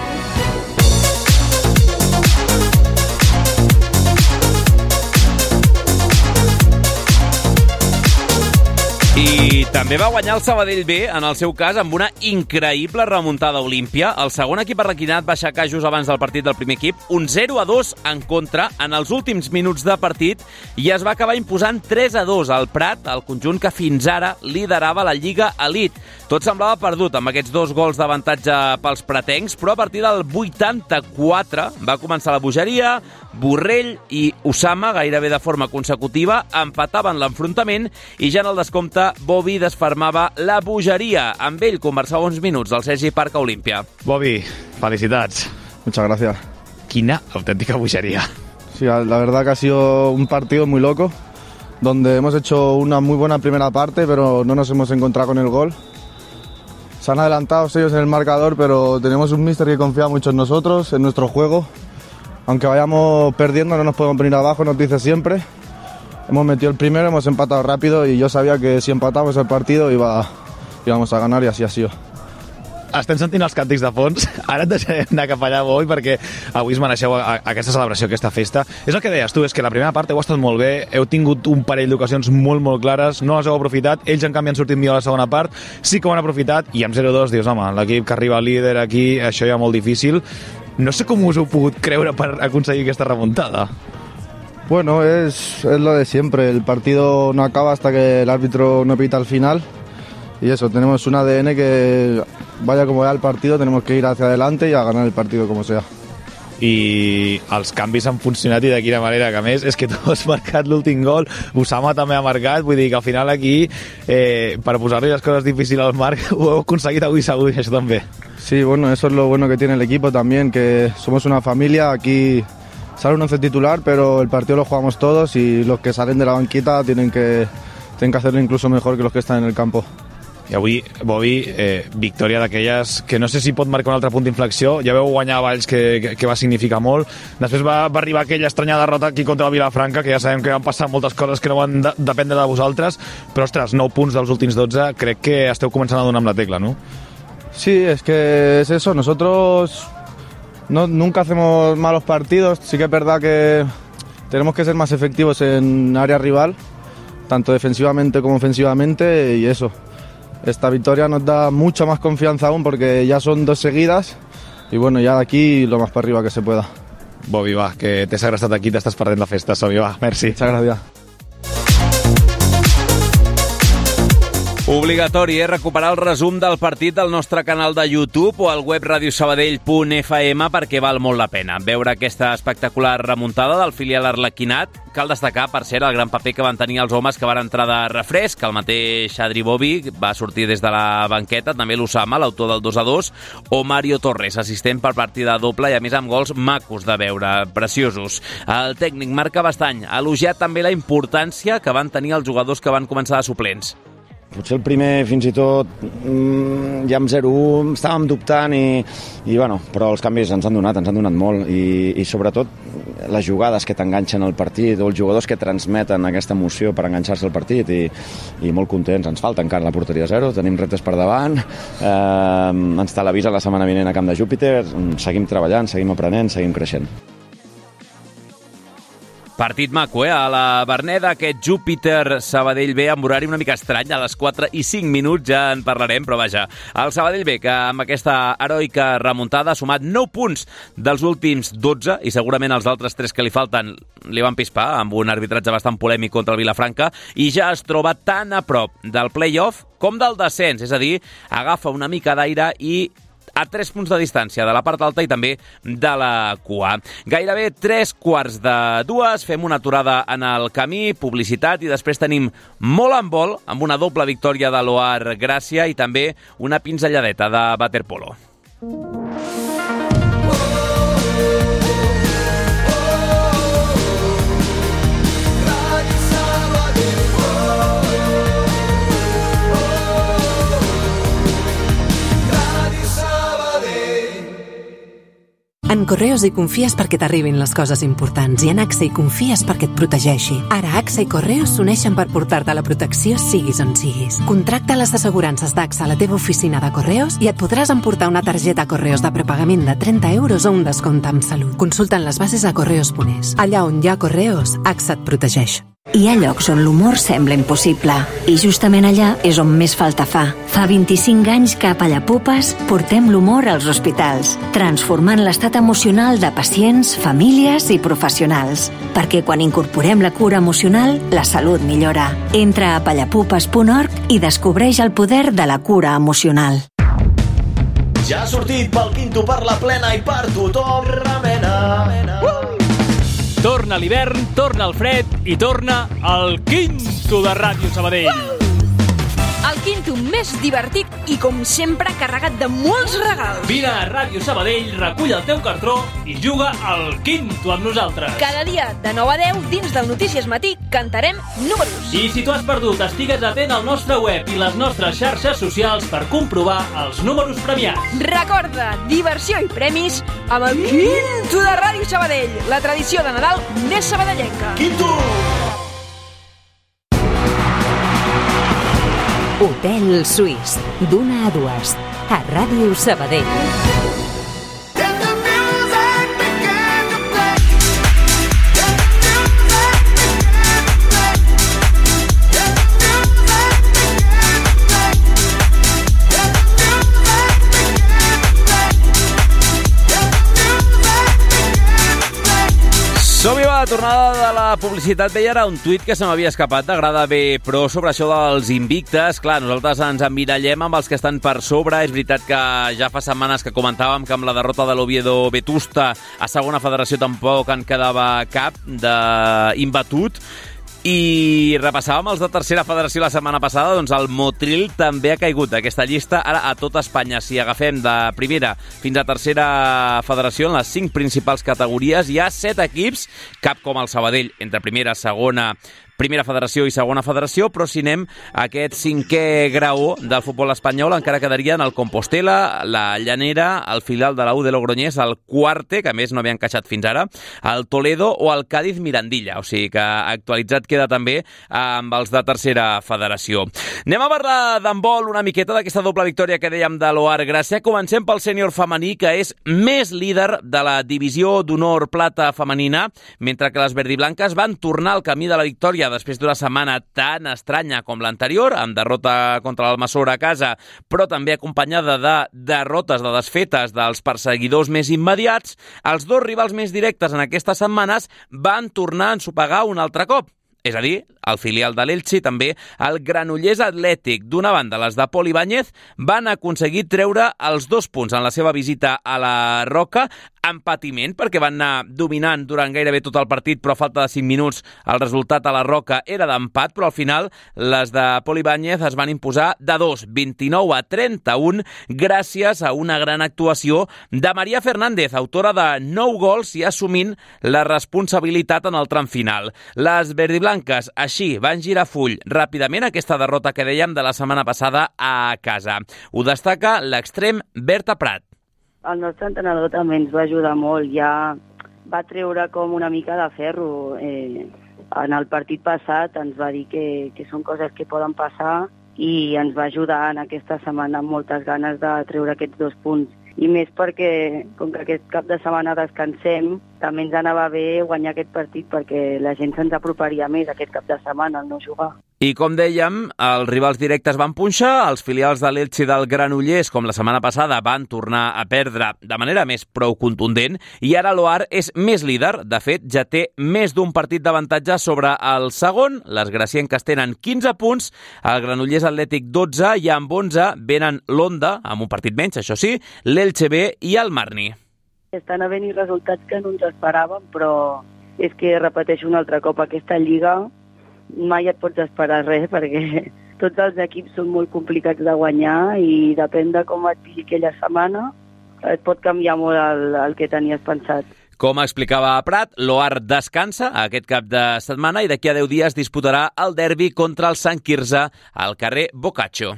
I també va guanyar el Sabadell B, en el seu cas, amb una increïble remuntada a Olímpia. El segon equip arlequinat va aixecar just abans del partit del primer equip, un 0-2 en contra en els últims minuts de partit i es va acabar imposant 3-2 al Prat, el conjunt que fins ara liderava la Lliga Elite. Tot semblava perdut amb aquests 2 gols d'avantatge pels pratencs, però a partir del 84 va començar la bogeria. Borrell i Osama, gairebé de forma consecutiva, empataven l'enfrontament i ja en el descompte Bobby desfermava la bogeria. Amb ell conversava uns minuts del Sergi Parc a Olímpia. Bobby, felicitats. Muchas gracias. Quina auténtica bogeria. Sí, la verdad que ha sido un partido muy loco, donde hemos hecho una muy buena primera parte, pero no nos hemos encontrado con el gol. Se han adelantado ellos en el marcador, pero tenemos un míster que confía mucho en nosotros, en nuestro juego. Aunque vayamos perdiendo, no nos podemos venir abajo, nos dice siempre. Hemos metido el primero, hemos empatado rápido y yo sabía que si empatamos el partido íbamos a ganar y así ha sido. Estem sentint els càntics de fons. Ara et deixarem anar cap allà, Boi, perquè avui es mereixeu aquesta celebració, aquesta festa. És el que deies tu, és que la primera part heu estat molt bé, heu tingut un parell d'ocasions molt clares, no les heu aprofitat, ells en canvi han sortit millor a la segona part, sí que ho han aprofitat, i amb 0-2 dius, home, l'equip que arriba líder aquí, això ja molt difícil. No sé com us heu pogut creure per aconseguir aquesta remuntada. Bueno, es lo de siempre, el partido no acaba hasta que el árbitro no pita al final. Y eso, tenemos un ADN que vaya como vaya el partido, tenemos que ir hacia adelante y a ganar el partido como sea. I els canvis han funcionat i de quina manera, que a més és que tu has marcat l'últim gol, Osama també ha marcat, vull dir que al final aquí per posar-li les coses difícils al Marc ho heu aconseguit avui segur, això també. Sí, bueno, eso es lo bueno que tiene el equipo también, que somos una familia, aquí sale un 11 titular, pero el partido lo jugamos todos y los que salen de la banquita tienen que hacerlo incluso mejor que los que están en el campo. I avui, Bobby, victòria d'aquelles que no sé si pot marcar un altre punt d'inflexió. Ja veu guanyar a Valls, que va significar molt. Després va arribar aquella estranya derrota aquí contra el Vilafranca, que ja sabem que van passar moltes coses que no van dependre de vosaltres, però, ostres, 9 punts dels últims 12, crec que esteu començant a donar amb la tecla, ¿no? Sí, es que es eso. Nosotros nunca hacemos malos partidos. Sí que es verdad que tenemos que ser más efectivos en área rival, tanto defensivamente como ofensivamente, y eso. Esta victoria nos da mucha más confianza aún porque ya son 2 seguidas y bueno, ya de aquí lo más para arriba que se pueda. Bobby, va, que t'he segrestat aquí, t'estàs perdent la festa. Som-hi, va, merci. Muchas gracias. Obligatori, recuperar el resum del partit al nostre canal de YouTube o al web radiosabadell.fm perquè val molt la pena. Veure aquesta espectacular remuntada del filial arlequinat. Cal destacar, per cert, el gran paper que van tenir els homes que van entrar de refresc, el mateix Adri Bobby va sortir des de la banqueta, també l'Usama, l'autor del 2-2, o Mario Torres, assistent per partida doble i a més amb gols macos de veure, preciosos. El tècnic Marc Cabestany ha elogiat també la importància que van tenir els jugadors que van començar de suplents. Potser el primer, fins i tot, ja amb 0-1 estàvem dubtant bueno, però els canvis ens han donat molt i sobretot les jugades que t'enganxen al partit o els jugadors que transmeten aquesta emoció per enganxar-se al partit i molt contents. Ens falta encara la porteria 0, tenim reptes per davant, ens televisa la setmana vinent a Camp de Júpiter, seguim treballant, seguim aprenent, seguim creixent. Partit maco, a la Verneda, aquest Júpiter Sabadell B amb horari una mica estrany, a les 4 i 5 minuts, ja en parlarem, però vaja, el Sabadell B, que amb aquesta heroica remuntada ha sumat 9 punts dels últims 12, i segurament els altres 3 que li falten li van pispar, amb un arbitratge bastant polèmic contra el Vilafranca, i ja es troba tan a prop del play-off com del descens, és a dir, agafa una mica d'aire i a 3 punts de distància de la part alta i també de la cua. Gairebé 3:45, fem una aturada en el camí, publicitat, i després tenim molt en vol, amb una doble victòria de l'Oar Gràcia i també una pinzelladeta de waterpolo. En Correos hi confies perquè t'arribin les coses importants i en AXA hi confies perquè et protegeixi. Ara AXA i Correos s'uneixen per portar-te la protecció siguis on siguis. Contracta les assegurances d'AXA a la teva oficina de Correos i et podràs emportar una targeta Correos de prepagament de 30 euros o un descompte amb salut. Consulta'n les bases a correos.es. Allà on hi ha Correos, AXA et protegeix. Hi ha llocs on l'humor sembla impossible i justament allà és on més falta fa. Fa 25 anys que a Pallapupes portem l'humor als hospitals, transformant l'estat emocional de pacients, famílies i professionals. Perquè quan incorporem la cura emocional, la salut millora. Entra a pallapupes.org i descobreix el poder de la cura emocional. Ja ha sortit pel Quinto per la plena i per tothom remena. Torna l'hivern, torna el fred i torna el Quinto de Ràdio Sabadell. El Quinto més divertit i, com sempre, carregat de molts regals. Vine a Ràdio Sabadell, recull el teu cartró i juga al Quinto amb nosaltres. Cada dia, de 9 a 10, dins del Notícies Matí, cantarem números. I si tu has perdut, estigues atent al nostre web i les nostres xarxes socials per comprovar els números premiats. Recorda, diversió i premis amb el Quinto de Ràdio Sabadell, la tradició de Nadal més sabadellenca. Quinto! Hotel Suís, d'una a dues, a Ràdio Sabadell. Som-hi, va, tornada de la publicitat. Veia ara un tuit que se m'havia escapat d'Agrada B Pro sobre això dels invictes. Clar, nosaltres ens emmirallem amb els que estan per sobre. És veritat que ja fa setmanes que comentàvem que amb la derrota de l'Oviedo Vetusta a segona federació tampoc en quedava cap d'imbatut. I repassàvem els de tercera federació la setmana passada, doncs el Motril també ha caigut d'aquesta llista ara a tot Espanya. Si agafem de primera fins a tercera federació, en les 5 principals categories, hi ha 7 equips, cap com el Sabadell, entre primera, segona, primera federació i segona federació, però si anem a aquest 5è graó del futbol espanyol encara quedarien el Compostela, la Llanera, el filial de la U de Logroñés, el Cuarte, que a més no havia encaixat fins ara, el Toledo o el Cádiz Mirandilla, o sigui que actualitzat queda també amb els de tercera federació. Anem a parlar d'handbol una miqueta d'aquesta doble victòria que dèiem de l'Oar Gràcia. Comencem pel sènior femení, que és més líder de la divisió d'honor plata femenina, mentre que les verdiblanques van tornar al camí de la victòria després d'una setmana tan estranya com l'anterior, amb derrota contra l'Almassora a casa, però també acompanyada de derrotes, de desfetes dels perseguidors més immediats. Els 2 rivals més directes en aquestes setmanes van tornar a ensopegar un altre cop. És a dir, el filial de l'Elche i també el Granollers Atlètic. D'una banda, les de Pol Ibáñez van aconseguir treure els 2 punts en la seva visita a la Roca, en patiment, perquè van anar dominant durant gairebé tot el partit, però a falta de 5 minuts el resultat a la Roca era d'empat, però al final les de Pol Ibáñez es van imposar de 2, 29-31, gràcies a una gran actuació de Maria Fernández, autora de 9 gols i assumint la responsabilitat en el tram final. Les verdiblanques així van girar full ràpidament aquesta derrota que dèiem de la setmana passada a casa. Ho destaca l'extrem Berta Prat. El nostre entrenador també ens va ajudar molt, ja va treure com una mica de ferro. En el partit passat ens va dir que són coses que poden passar i ens va ajudar en aquesta setmana amb moltes ganes de treure aquests 2 punts. I més perquè, com que aquest cap de setmana descansem, també ens anava bé guanyar aquest partit perquè la gent se'ns aproparia més aquest cap de setmana al no jugar. I com dèiem, els rivals directes van punxar, els filials de l'Elche i del Granollers, com la setmana passada, van tornar a perdre de manera més prou contundent, i ara l'Oar és més líder. De fet, ja té més d'un partit d'avantatge sobre el segon. Les gracienques tenen 15 punts, el Granollers Atlètic 12, i amb 11 venen l'Onda, amb un partit menys, això sí, l'Elche B i el Marni. Estan havent-hi resultats que no ens esperàvem, però és que repeteixo un altre cop, aquesta lliga mai et pots esperar res perquè tots els equips són molt complicats de guanyar i depèn de com et pilli aquella setmana et pot canviar molt el que tenies pensat. Com explicava Prat, l'Oar descansa aquest cap de setmana i d'aquí a 10 dies disputarà el derbi contra el Sant Quirze al carrer Boccaccio.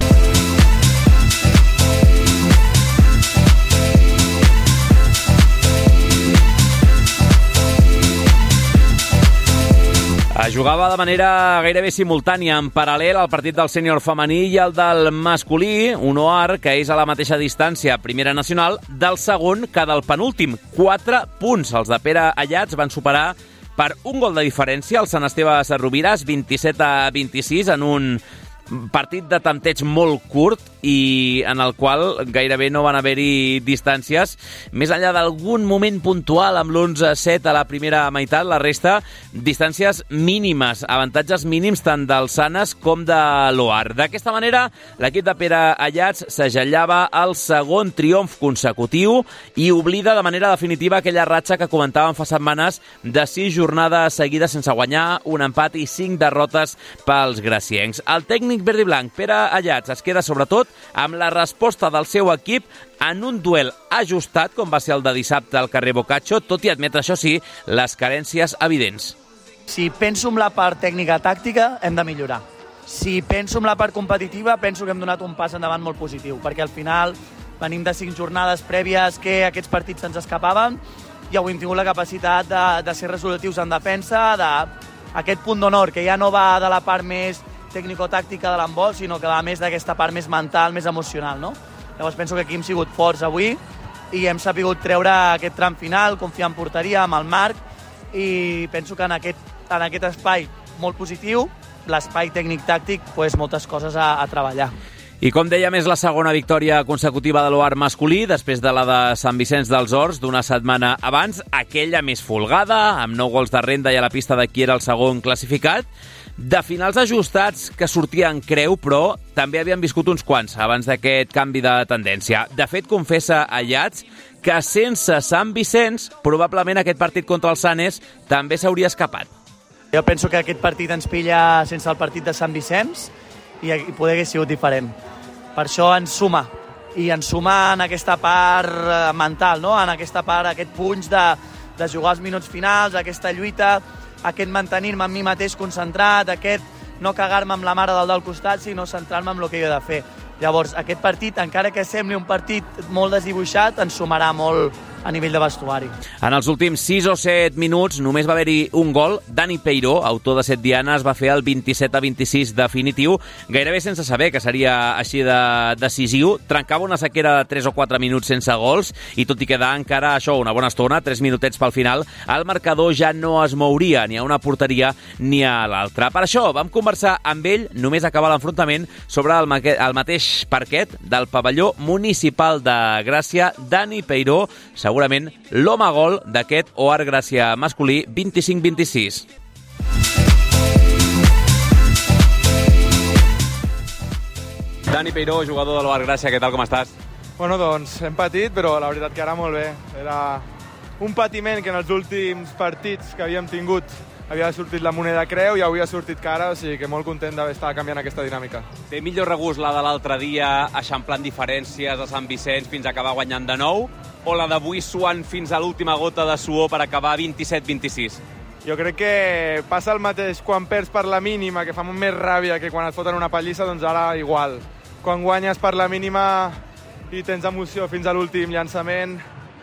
Jugava de manera gairebé simultània, en paral·lel, al partit del sènior femení i el del masculí, un Oar que és a la mateixa distància, primera nacional, del segon que del penúltim. 4 punts. Els de Pere Allats van superar per un gol de diferència el Sant Esteve Sarroviràs, 27-26, en un partit de tanteig molt curt i en el qual gairebé no van haver-hi distàncies. Més enllà d'algun moment puntual amb l'11-7 a la primera meitat, la resta distàncies mínimes, avantatges mínims tant del Sanes com de l'Oar. D'aquesta manera, l'equip de Pere Allats segellava el segon triomf consecutiu i oblida de manera definitiva aquella ratxa que comentàvem fa setmanes de 6 jornades seguides sense guanyar, un empat i 5 derrotes pels graciencs. El tècnic verd i blanc, Pere Allats, es queda sobretot amb la resposta del seu equip en un duel ajustat, com va ser el de dissabte al carrer Boccaccio, tot i admetre, això sí, les carències evidents. Si penso en la part tècnica-tàctica, hem de millorar. Si penso en la part competitiva, penso que hem donat un pas endavant molt positiu, perquè al final venim de 5 jornades prèvies que aquests partits se'ns escapaven i avui hem tingut la capacitat de ser resolutius en defensa, d'aquest punt d'honor, que ja no va de la part més tècnico-tàctica de l'handbol, sinó que va més d'aquesta part més mental, més emocional, no? Llavors penso que aquí hem sigut forts avui i hem sapigut treure aquest tram final, confiar en porteria, amb el Marc, i penso que en aquest espai molt positiu, l'espai tècnic-tàctic, pues, moltes coses a treballar. I com dèiem, és la segona victòria consecutiva de l'Oar masculí, després de la de Sant Vicenç dels Horts d'una setmana abans, aquella més folgada, amb 9 gols de renda i a la pista de qui era el segon classificat. De finals ajustats que sortien creu, però també havien viscut uns quants abans d'aquest canvi de tendència. De fet, confessa Allats que sense Sant Vicenç, probablement aquest partit contra el Sanes també s'hauria escapat. Jo penso que aquest partit ens pilla sense el partit de Sant Vicenç i poder hagués sigut diferent. Per això ens suma, i ens suma en aquesta part mental, no? En aquesta part, aquest punx de jugar els minuts finals, aquesta lluita, aquest mantenir-me en mi mateix concentrat, aquest no cagar-me amb la mare del costat, sinó centrar-me en el que he de fer. Llavors, aquest partit, encara que sembli un partit molt desdibuixat, ens sumarà molt a nivell de vestuari. En els últims 6 o 7 minuts només va haver-hi un gol. Dani Peiró, autor de 7 dianes, va fer el 27-26 definitiu, gairebé sense saber que seria així de decisiu. Trencava una sequera de 3 o 4 minuts sense gols i tot i quedar encara això una bona estona, 3 minutets pel final, el marcador ja no es mouria ni a una porteria ni a l'altra. Per això vam conversar amb ell només acabar l'enfrontament sobre el mateix parquet del pavelló municipal de Gràcia. Dani Peiró, segurament l'home gol d'aquest OAR Gràcia masculí 25-26. Dani Peiró, jugador de l'OAR Gràcia, què tal, com estàs? Bueno, doncs hem patit, però la veritat que ara molt bé. Era un patiment que en els últims partits que havíem tingut havia sortit la moneda creu i avui ha sortit cara, o sigui que molt content d'estar canviant aquesta dinàmica. Té millor regust la de l'altre dia, eixamplant diferències a Sant Vicenç fins a acabar guanyant de nou, o la d'avui suant fins a l'última gota de suor per acabar 27-26? Jo crec que passa el mateix quan perds per la mínima, que fa més ràbia que quan et foten una pallissa, doncs ara igual. Quan guanyes per la mínima i tens emoció fins a l'últim llançament,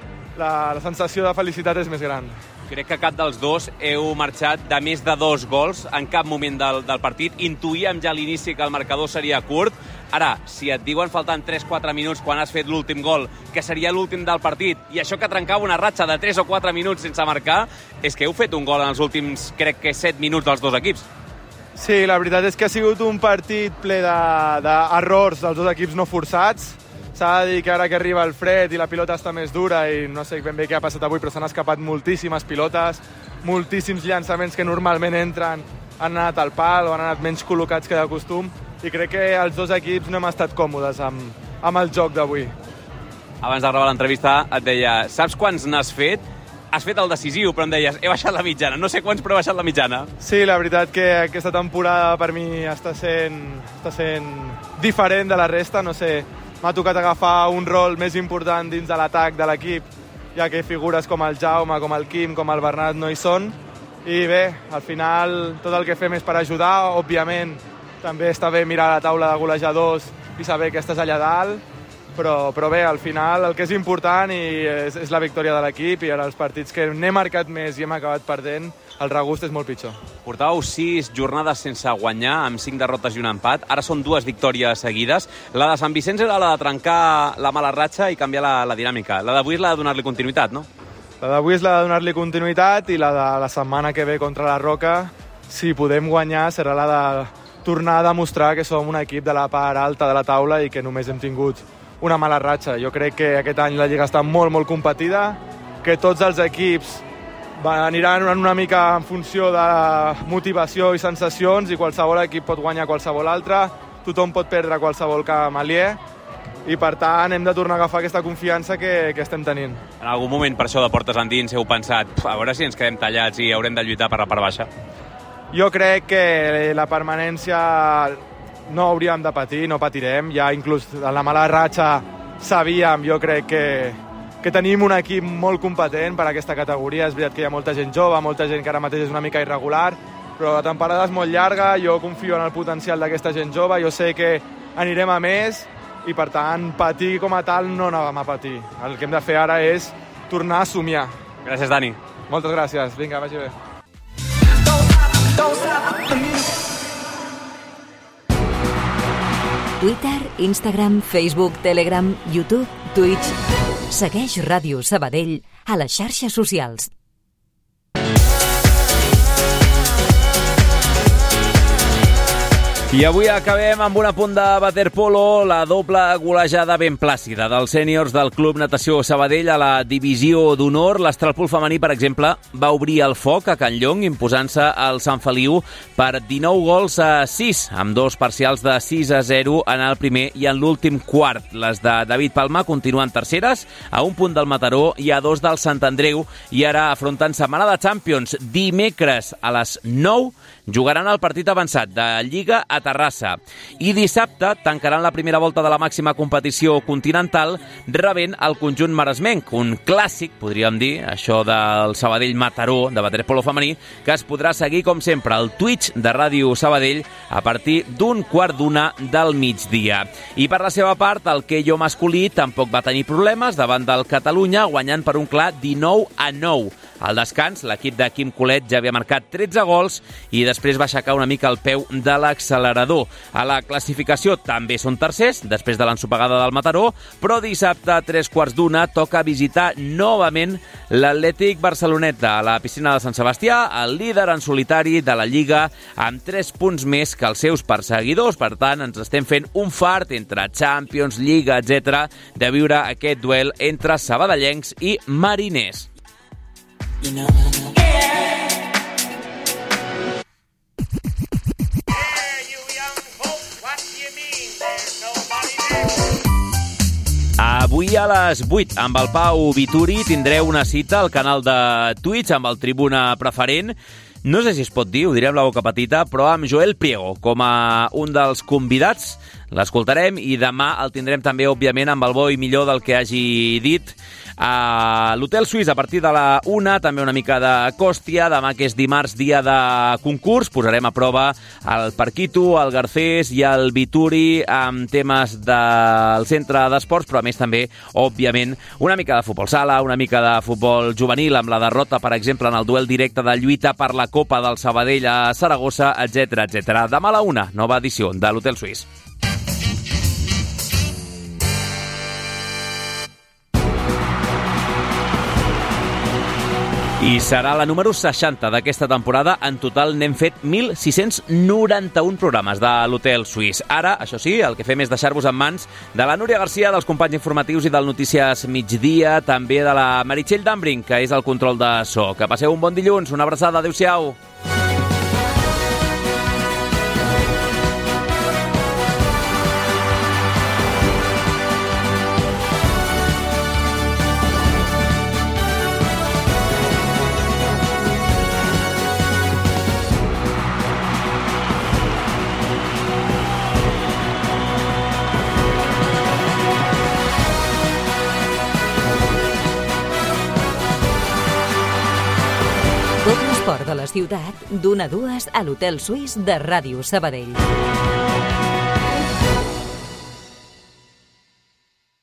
la sensació de felicitat és més gran. Crec que cap dels dos heu marxat de més de 2 gols en cap moment del partit. Intuïem ja a l'inici que el marcador seria curt. Ara, si et diuen faltant 3-4 minuts quan has fet l'últim gol, que seria l'últim del partit, i això que trencava una ratxa de 3 o 4 minuts sense marcar, és que heu fet un gol en els últims, crec que 7 minuts dels dos equips. Sí, la veritat és que ha sigut un partit ple d'errors dels dos equips no forçats. S'ha de dir que ara que arriba el fred i la pilota està més dura i no sé ben bé què ha passat avui, però s'han escapat moltíssimes pilotes, moltíssims llançaments que normalment entren, han anat al pal o han anat menys col·locats que de costum, i crec que els dos equips no hem estat còmodes amb el joc d'avui. Abans d'acabar l'entrevista et deia, saps quants n'has fet? Has fet el decisiu, però em deies, he baixat la mitjana. No sé quants, però he baixat la mitjana. Sí, la veritat que aquesta temporada per mi està sent diferent de la resta, no sé. M'ha tocat agafar un rol més important dins de l'atac de l'equip, ja que figures com el Jaume, com el Quim, com el Bernat no hi són. I bé, al final tot el que fem és per ajudar. Òbviament també està bé mirar la taula de golejadors i saber que estàs allà dalt, però bé, al final el que és important és la victòria de l'equip, i ara els partits que n'he marcat més i hem acabat perdent, el regust és molt pitjor. Portàveu 6 jornades sense guanyar, amb 5 derrotes i un empat. Ara són 2 victòries seguides. La de Sant Vicenç era la de trencar la mala ratxa i canviar la dinàmica. La d'avui és la de donar-li continuïtat, no? La d'avui és la de donar-li continuïtat, i la de la setmana que ve contra la Roca, si podem guanyar, serà la de tornar a demostrar que som un equip de la part alta de la taula i que només hem tingut una mala ratxa. Jo crec que aquest any la Lliga està molt, molt competida, que tots els equips aniran una mica en funció de motivació i sensacions, i qualsevol equip pot guanyar qualsevol altre, tothom pot perdre qualsevol camp aliè, i per tant hem de tornar a agafar aquesta confiança que estem tenint. En algun moment, per això de portes endins, heu pensat a veure si ens quedem tallats i haurem de lluitar per la part baixa? Jo crec que la permanència no hauríem de patir, no patirem. Ja inclús en la mala ratxa sabíem, jo crec que tenim un equip molt competent per a aquesta categoria. És veritat que hi ha molta gent jove, molta gent que ara mateix és una mica irregular, però la temporada és molt llarga, jo confio en el potencial d'aquesta gent jove, jo sé que anirem a més, i per tant patir com a tal no anàvem a patir. El que hem de fer ara és tornar a somiar. Gràcies, Dani. Moltes gràcies. Vinga, vagi bé. Twitter, Instagram, Facebook, Telegram, YouTube, Twitch. Segueix Ràdio Sabadell a les xarxes socials. I avui acabem amb un apunt de waterpolo, la doble golejada ben plàcida dels sèniors del Club Natació Sabadell a la divisió d'honor. L'Astralpool femení, per exemple, va obrir el foc a Can Llong, imposant-se al Sant Feliu per 19 gols a 6, amb 2 parcials de 6-0 en el primer i en l'últim quart. Les de David Palma continuen terceres, a un punt del Mataró i a 2 del Sant Andreu, i ara afronten setmana de Champions. Dimecres a les 9 jugaran el partit avançat de Lliga a Terrassa. I dissabte tancaran la primera volta de la màxima competició continental rebent el conjunt maresmenc. Un clàssic, podríem dir, això del Sabadell-Mataró de waterpolo femení, que es podrà seguir, com sempre, al Twitch de Ràdio Sabadell a partir d'un 12:15 del migdia. I per la seva part, el queio masculí tampoc va tenir problemes davant del Catalunya, guanyant per un clar 19-9. Al descans, l'equip de Quim Colet ja havia marcat 13 gols i després va aixecar una mica el peu de l'accelerador. A la classificació també són tercers, després de l'ensopegada del Mataró, però dissabte a 3:15 toca visitar novament l'Atlètic Barceloneta a la piscina de Sant Sebastià, el líder en solitari de la Lliga, amb 3 punts més que els seus perseguidors. Per tant, ens estem fent un fart entre Champions, Lliga, etc., de viure aquest duel entre sabadellencs i mariners. Avui a les 8, amb el Pau Vituri, tindreu una cita al canal de Twitch amb el Tribuna Preferent. No sé si es pot dir, ho diré amb la boca petita, però amb Joel Priego com a un dels convidats. L'escoltarem i demà el tindrem també, òbviament, amb el bo i millor del que hagi dit a l'Hotel Suís a partir de la 1, també una mica de Còstia. Demà, que és dimarts, dia de concurs, posarem a prova el Parquito, el Garcés i el Vituri amb temes del centre d'esports, però a més també, òbviament, una mica de futbol sala, una mica de futbol juvenil, amb la derrota, per exemple, en el duel directe de lluita per la Copa del Sabadell a Saragossa, etc. Demà a la 1, nova edició de l'Hotel Suís. I serà la número 60 d'aquesta temporada. En total n'hem fet 1.691 programes de l'Hotel Suís. Ara, això sí, el que fem és deixar-vos en mans de la Núria Garcia, dels companys informatius i del Notícies Migdia, també de la Meritxell Dambring, que és el control de so. Que passeu un bon dilluns, una abraçada, adéu-siau. L'esport de la ciutat, d'1 a 2 a l'Hotel Suís de Ràdio Sabadell.